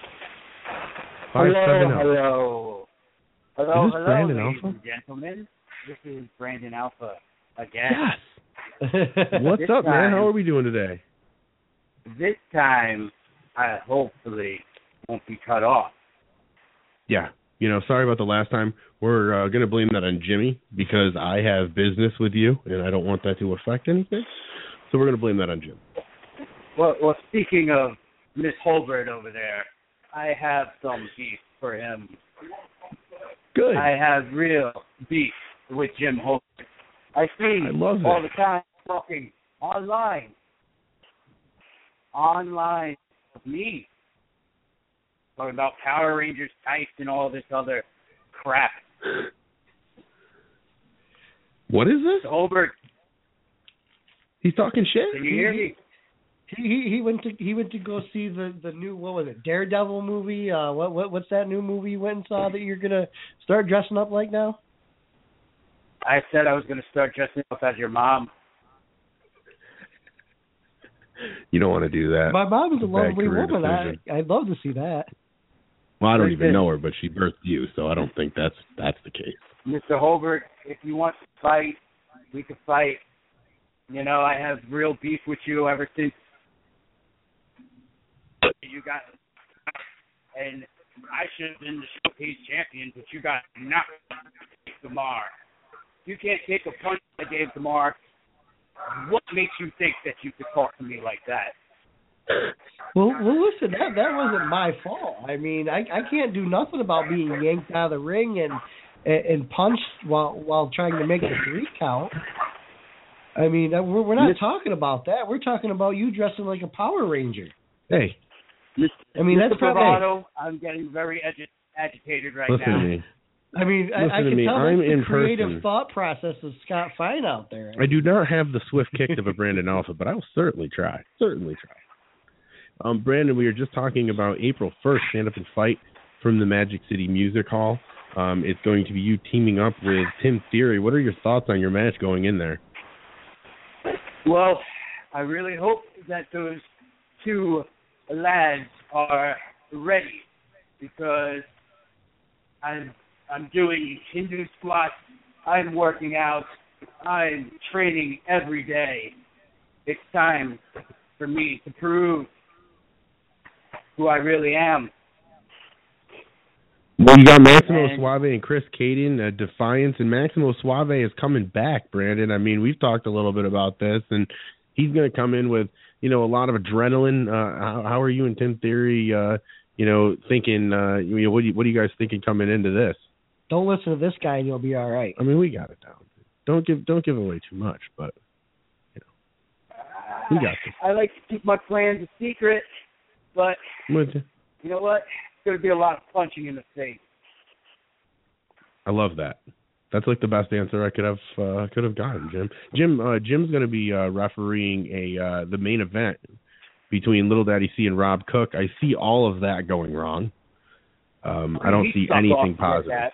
Five, hello, seven, hello, hello, is this hello, Brandon ladies Alpha? and gentlemen. This is Brandon Alpha again. Yes. What's This up, time, man? How are we doing today? this time, I hopefully won't be cut off. Yeah. You know, sorry about the last time. We're uh, going to blame that on Jimmy because I have business with you, and I don't want that to affect anything. So we're going to blame that on Jim. Well, well, speaking of Miss Holbert over there, I have some beef for him. Good. I have real beef with Jim Holbert. I see I love all that. the time talking online. Online with me. Talking about Power Rangers types and all this other crap. What is this? Holbert. He's talking shit? Can you hear me? He, he he went to he went to go see the, the new what was it Daredevil movie? Uh, what what what's that new movie you went and saw that you're gonna start dressing up like now? I said I was gonna start dressing up as your mom. You don't want to do that. My mom is a Bad lovely career woman. I decision. I'd love to see that. Well, I don't Very even good. know her, but she birthed you, so I don't think that's that's the case. Mister Holbert, if you want to fight, we can fight. You know, I have real beef with you ever since you got, and I should have been the showcase champion, but you got knocked the Mar. You can't take a punch I gave the Mar. What makes you think that you could talk to me like that? Well, well, listen, that that wasn't my fault. I mean, I I can't do nothing about being yanked out of the ring and and, and punched while while trying to make the three count. I mean, we're we're not talking about that. We're talking about you dressing like a Power Ranger. Hey, I mean, Mister that's probably. Bravado, I'm getting very agi- agitated right listen now. to me. I mean, I, I Listen to can me. tell I'm that's the in creative person. thought process of Scott Fine out there. I do not have the swift kick of a Brandon Alpha, but I will certainly try. Certainly try. Um, Brandon, we were just talking about April first, Stand Up and Fight from the Magic City Music Hall. Um, it's going to be you teaming up with Tim Theory. What are your thoughts on your match going in there? Well, I really hope that those two lads are ready because I'm I'm doing Hindu squats, I'm working out, I'm training every day. It's time for me to prove who I really am. Well, you got Maximo And- Suave and Chris Caden, uh, Defiance, and Maximo Suave is coming back, Brandon. I mean, we've talked a little bit about this, and he's going to come in with, you know, a lot of adrenaline. Uh, how, how are you and Tim Theory, uh, you know, thinking, uh, you know, what, do you, what are you guys thinking coming into this? Don't listen to this guy and you'll be all right. I mean, we got it down. Don't give don't give away too much, but, you know, we got this. I like to keep my plans a secret, but Would you? you know what? It's going to be a lot of punching in the face. I love that. That's like the best answer I could have uh, could have gotten, Jim. Jim, uh, Jim's going to be uh, refereeing a uh, the main event between Little Daddy C and Rob Cook. I see all of that going wrong. Um, I don't He see sucked anything off positive. like that.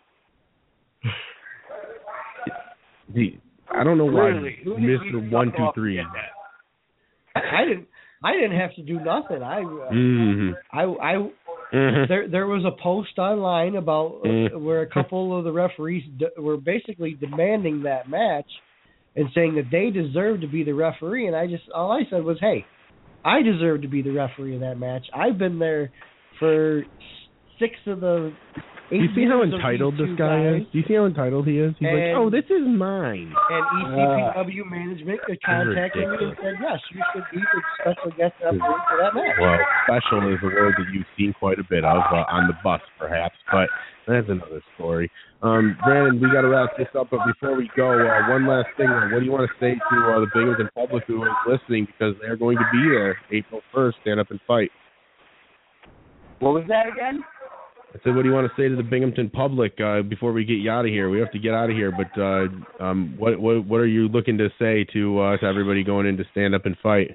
The, I don't know why Really? Who did he Mister suck One Two off Three. to get that? I didn't. I didn't have to do nothing. I. Uh, Mm-hmm. I. I. Mm-hmm. There, there was a post online about uh, Mm. where a couple of the referees d- were basically demanding that match and saying that they deserved to be the referee. And I just, all I said was, "Hey, I deserve to be the referee of that match. I've been there for six of the Do eight you see how years of entitled these this two guy guys, is? Do you see how entitled he is? He's like, And- oh, this is mine. And E C P W management could contact me and said, yes, you should be the special guest referee for that match. Well, special is a word that you've seen quite a bit of uh, on the bus, perhaps, but that's another story. Um, Brandon, we got to wrap this up, but before we go, uh, one last thing. Uh, what do you want to say to uh, the Binghamton public who is listening, because they're going to be there April first, Stand Up and Fight? What was that again? I said, what do you want to say to the Binghamton public uh, before we get you out of here? We have to get out of here, but uh, um, what, what what are you looking to say to uh, to everybody going in to Stand Up and Fight?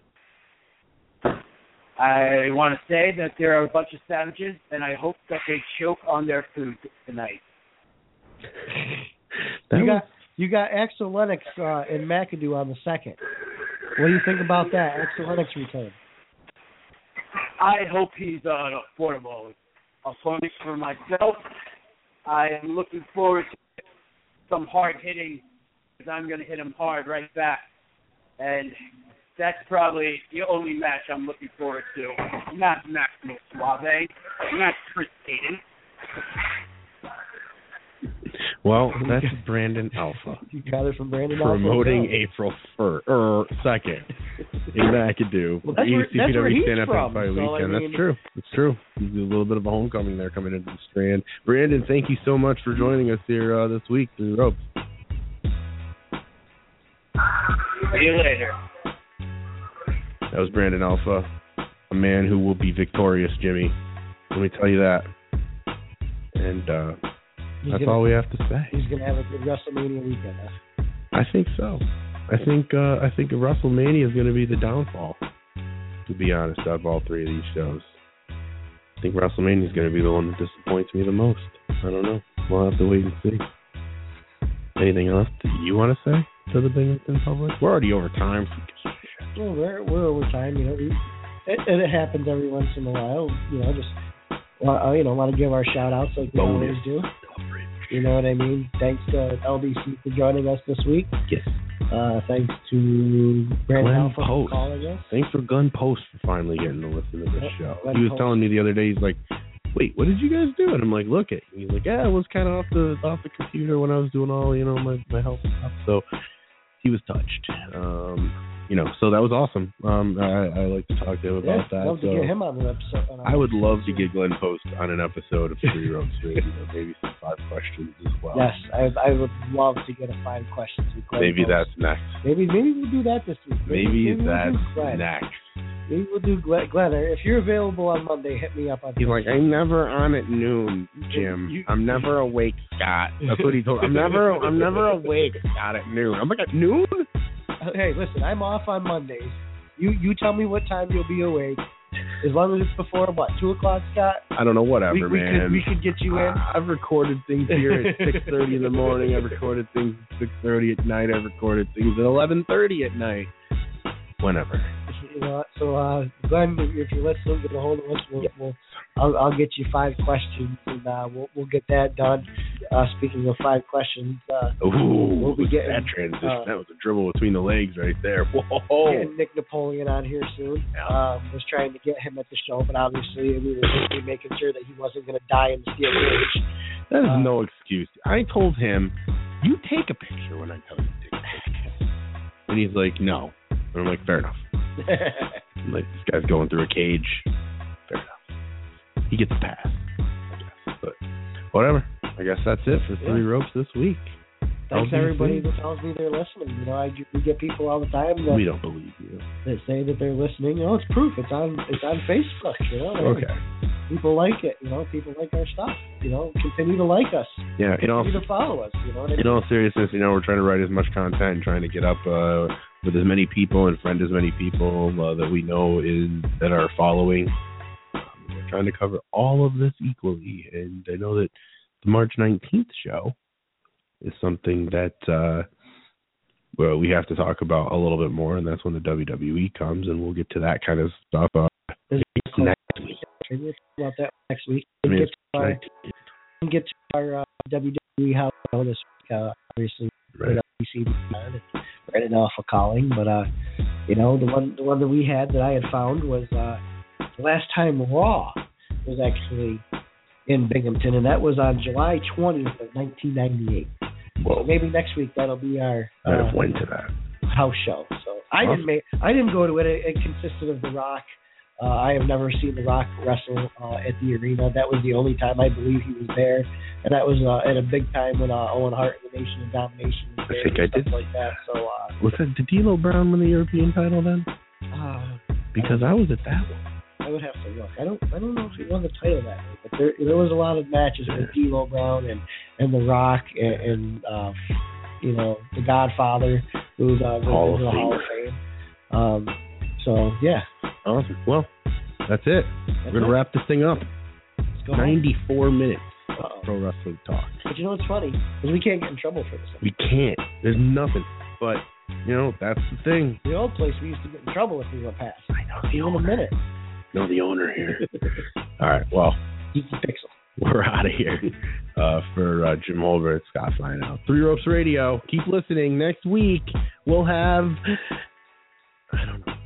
I want to say that there are a bunch of savages, and I hope that they choke on their food tonight. That You was- got you got Axel Lennox uh, and McAdoo on the second. What do you think about that? Axel Lennox return. I hope he's uh, an affordable opponent for myself. I am looking forward to some hard hitting, because I'm going to hit him hard right back. And that's probably the only match I'm looking forward to. Not Maximo Suave, not Chris Hayden. Well, that's Brandon Alpha. You got it from Brandon Promoting Alpha. April first or second in McAdoo. Well, that's where, E C P W that's where he's Stand Up from. Fight So, Weekend. I mean, That's true. It's true. There's a little bit of a homecoming there coming into the Strand. Brandon, thank you so much for joining us here uh, this week through the ropes. See you later. That was Brandon Alpha, a man who will be victorious, Jimmy. Let me tell you that. And uh, that's gonna, all we have to say. He's going to have a good WrestleMania weekend. Huh? I think so. I think uh, I think WrestleMania is going to be the downfall, to be honest, out of all three of these shows. I think WrestleMania is going to be the one that disappoints me the most. I don't know. We'll have to wait and see. Anything else that you want to say to the Binghamton public? We're already over time. Well, we're we're over time, you know. We, it, it happens every once in a while, you know. Just uh, you know, want to give our shout outs like we Bonus. always do. You know what I mean? Thanks to L B C for joining us this week. Yes. Uh, thanks to Brandon Glenn Alpha for Post. calling us. Thanks for Glenn Post for finally getting to listen to this Yep, show. Glenn he was Post. telling me the other day, he's like, wait, what did you guys do? And I'm like, look it. And he's like, yeah, I was kind of off the off the computer when I was doing all, you know, my, my health stuff. So he was touched. Um, you know, so that was awesome. Um, I, I like to talk to him Yeah, about that. love so to get him on an episode. On I would love to get Glenn Post on an episode of Three Ropes Radio. Maybe some five questions as well. Yes, I, I would love to get a five questions with Glenn Maybe Post. that's next. Maybe maybe we'll do that this week. Maybe, maybe that's we'll do Glenn. next. Maybe we'll do Glenn. Glenn, if you're available on Monday, hit me up on He's like, I'm never on at noon, Jim. You- I'm never awake, Scott. That's what he told. I'm never, I'm never awake, Scott, at noon. I'm like, at noon? Hey, listen, I'm off on Mondays. You you tell me what time you'll be awake. As long as it's before what, two o'clock, Scott? I don't know, whatever, we, we man. Could, we could get you in. Uh, I've recorded things here at six thirty in the morning. I've recorded things at six thirty at night. I've recorded things at eleven thirty at night. Whenever. You know, so, uh, Glenn, if you're listening, get a hold of us. We'll, Yep. we'll I'll, I'll get you five questions, and uh, we'll we'll get that done. Uh, speaking of five questions, uh, Ooh, we'll be getting that transition. uh, that was a dribble between the legs right there. Whoa. getting Nick Napoleon on here soon. Yeah. Um, was trying to get him at the show, but obviously we were just making sure that he wasn't going to die in the steel cage. That is Uh, no excuse. I told him, you take a picture when I tell you to take a picture. And he's like, no. And I'm like, fair enough. I'm like, this guy's going through a cage. Fair enough. He gets a pass, I guess. But whatever. I guess that's it for Three Yeah. Ropes this week. Thanks L B C. everybody that tells me they're listening. You know, I we get people all the time that, We don't believe you. that say that they're listening. You know, it's proof. It's on it's on Facebook. You know, Okay. people like it. You know, people like our stuff. You know, continue to like us. Yeah, in all, Continue to follow us. You know what I mean? in all seriousness, you know, we're trying to write as much content and trying to get up uh, with as many people and friend as many people uh, that we know is that are following. Um, we're trying to cover all of this equally, and I know that the March nineteenth show is something that uh, well we have to talk about a little bit more, and that's when the W W E comes, and we'll get to that kind of stuff uh, This next week. We'll talk about that next week. I mean, Get it's to our, nineteenth. get to our uh, W W E house show this week. Uh, obviously, Right. with L B C and Brandon Alpha calling, but uh, you know, the one the one that we had that I had found was uh, the last time Raw was actually in Binghamton, and that was on July twentieth of nineteen ninety-eight. Well, So maybe next week that'll be our I'd uh, have went to that. house show. So I Awesome. didn't make I didn't go to it. It, it consisted of The Rock. Uh, I have never seen The Rock wrestle uh, at the arena. That was the only time I believe he was there, and that was uh, at a big time when uh, Owen Hart and the Nation of Domination was I there think and I stuff did. like that. So uh, Was that did D'Lo Brown win the European title then? uh, Because I was at that one. I would have to look. I don't I don't know if he won the title that way, but there there was a lot of matches with D'Lo Brown and, and The Rock and, and uh, you know, The Godfather, who's uh, Hall of in the Hall of Fame. Um, so yeah, Awesome. Well, that's it. that's We're gonna it. wrap this thing up. Let's go home. Ninety-four minutes Uh-oh. of pro wrestling talk. But you know what's funny? Because we can't get in trouble for this. We can't. There's nothing. But you know that's the thing. The old place, we used to get in trouble if we went past. I know the Even a owner. minute. Know the owner here. All right. Well, Geeky Pixel. we're out of here. Uh, for uh, Jim Holbert, Scott Fine Three Ropes Radio. Keep listening. Next week we'll have. I don't know.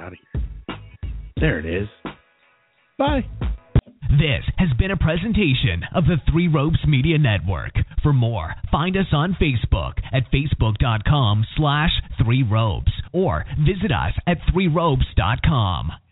out of here. There it is. Bye. This has been a presentation of the Three Ropes Media Network. For more, find us on Facebook at facebook.com slash Three Ropes or visit us at three ropes dot com.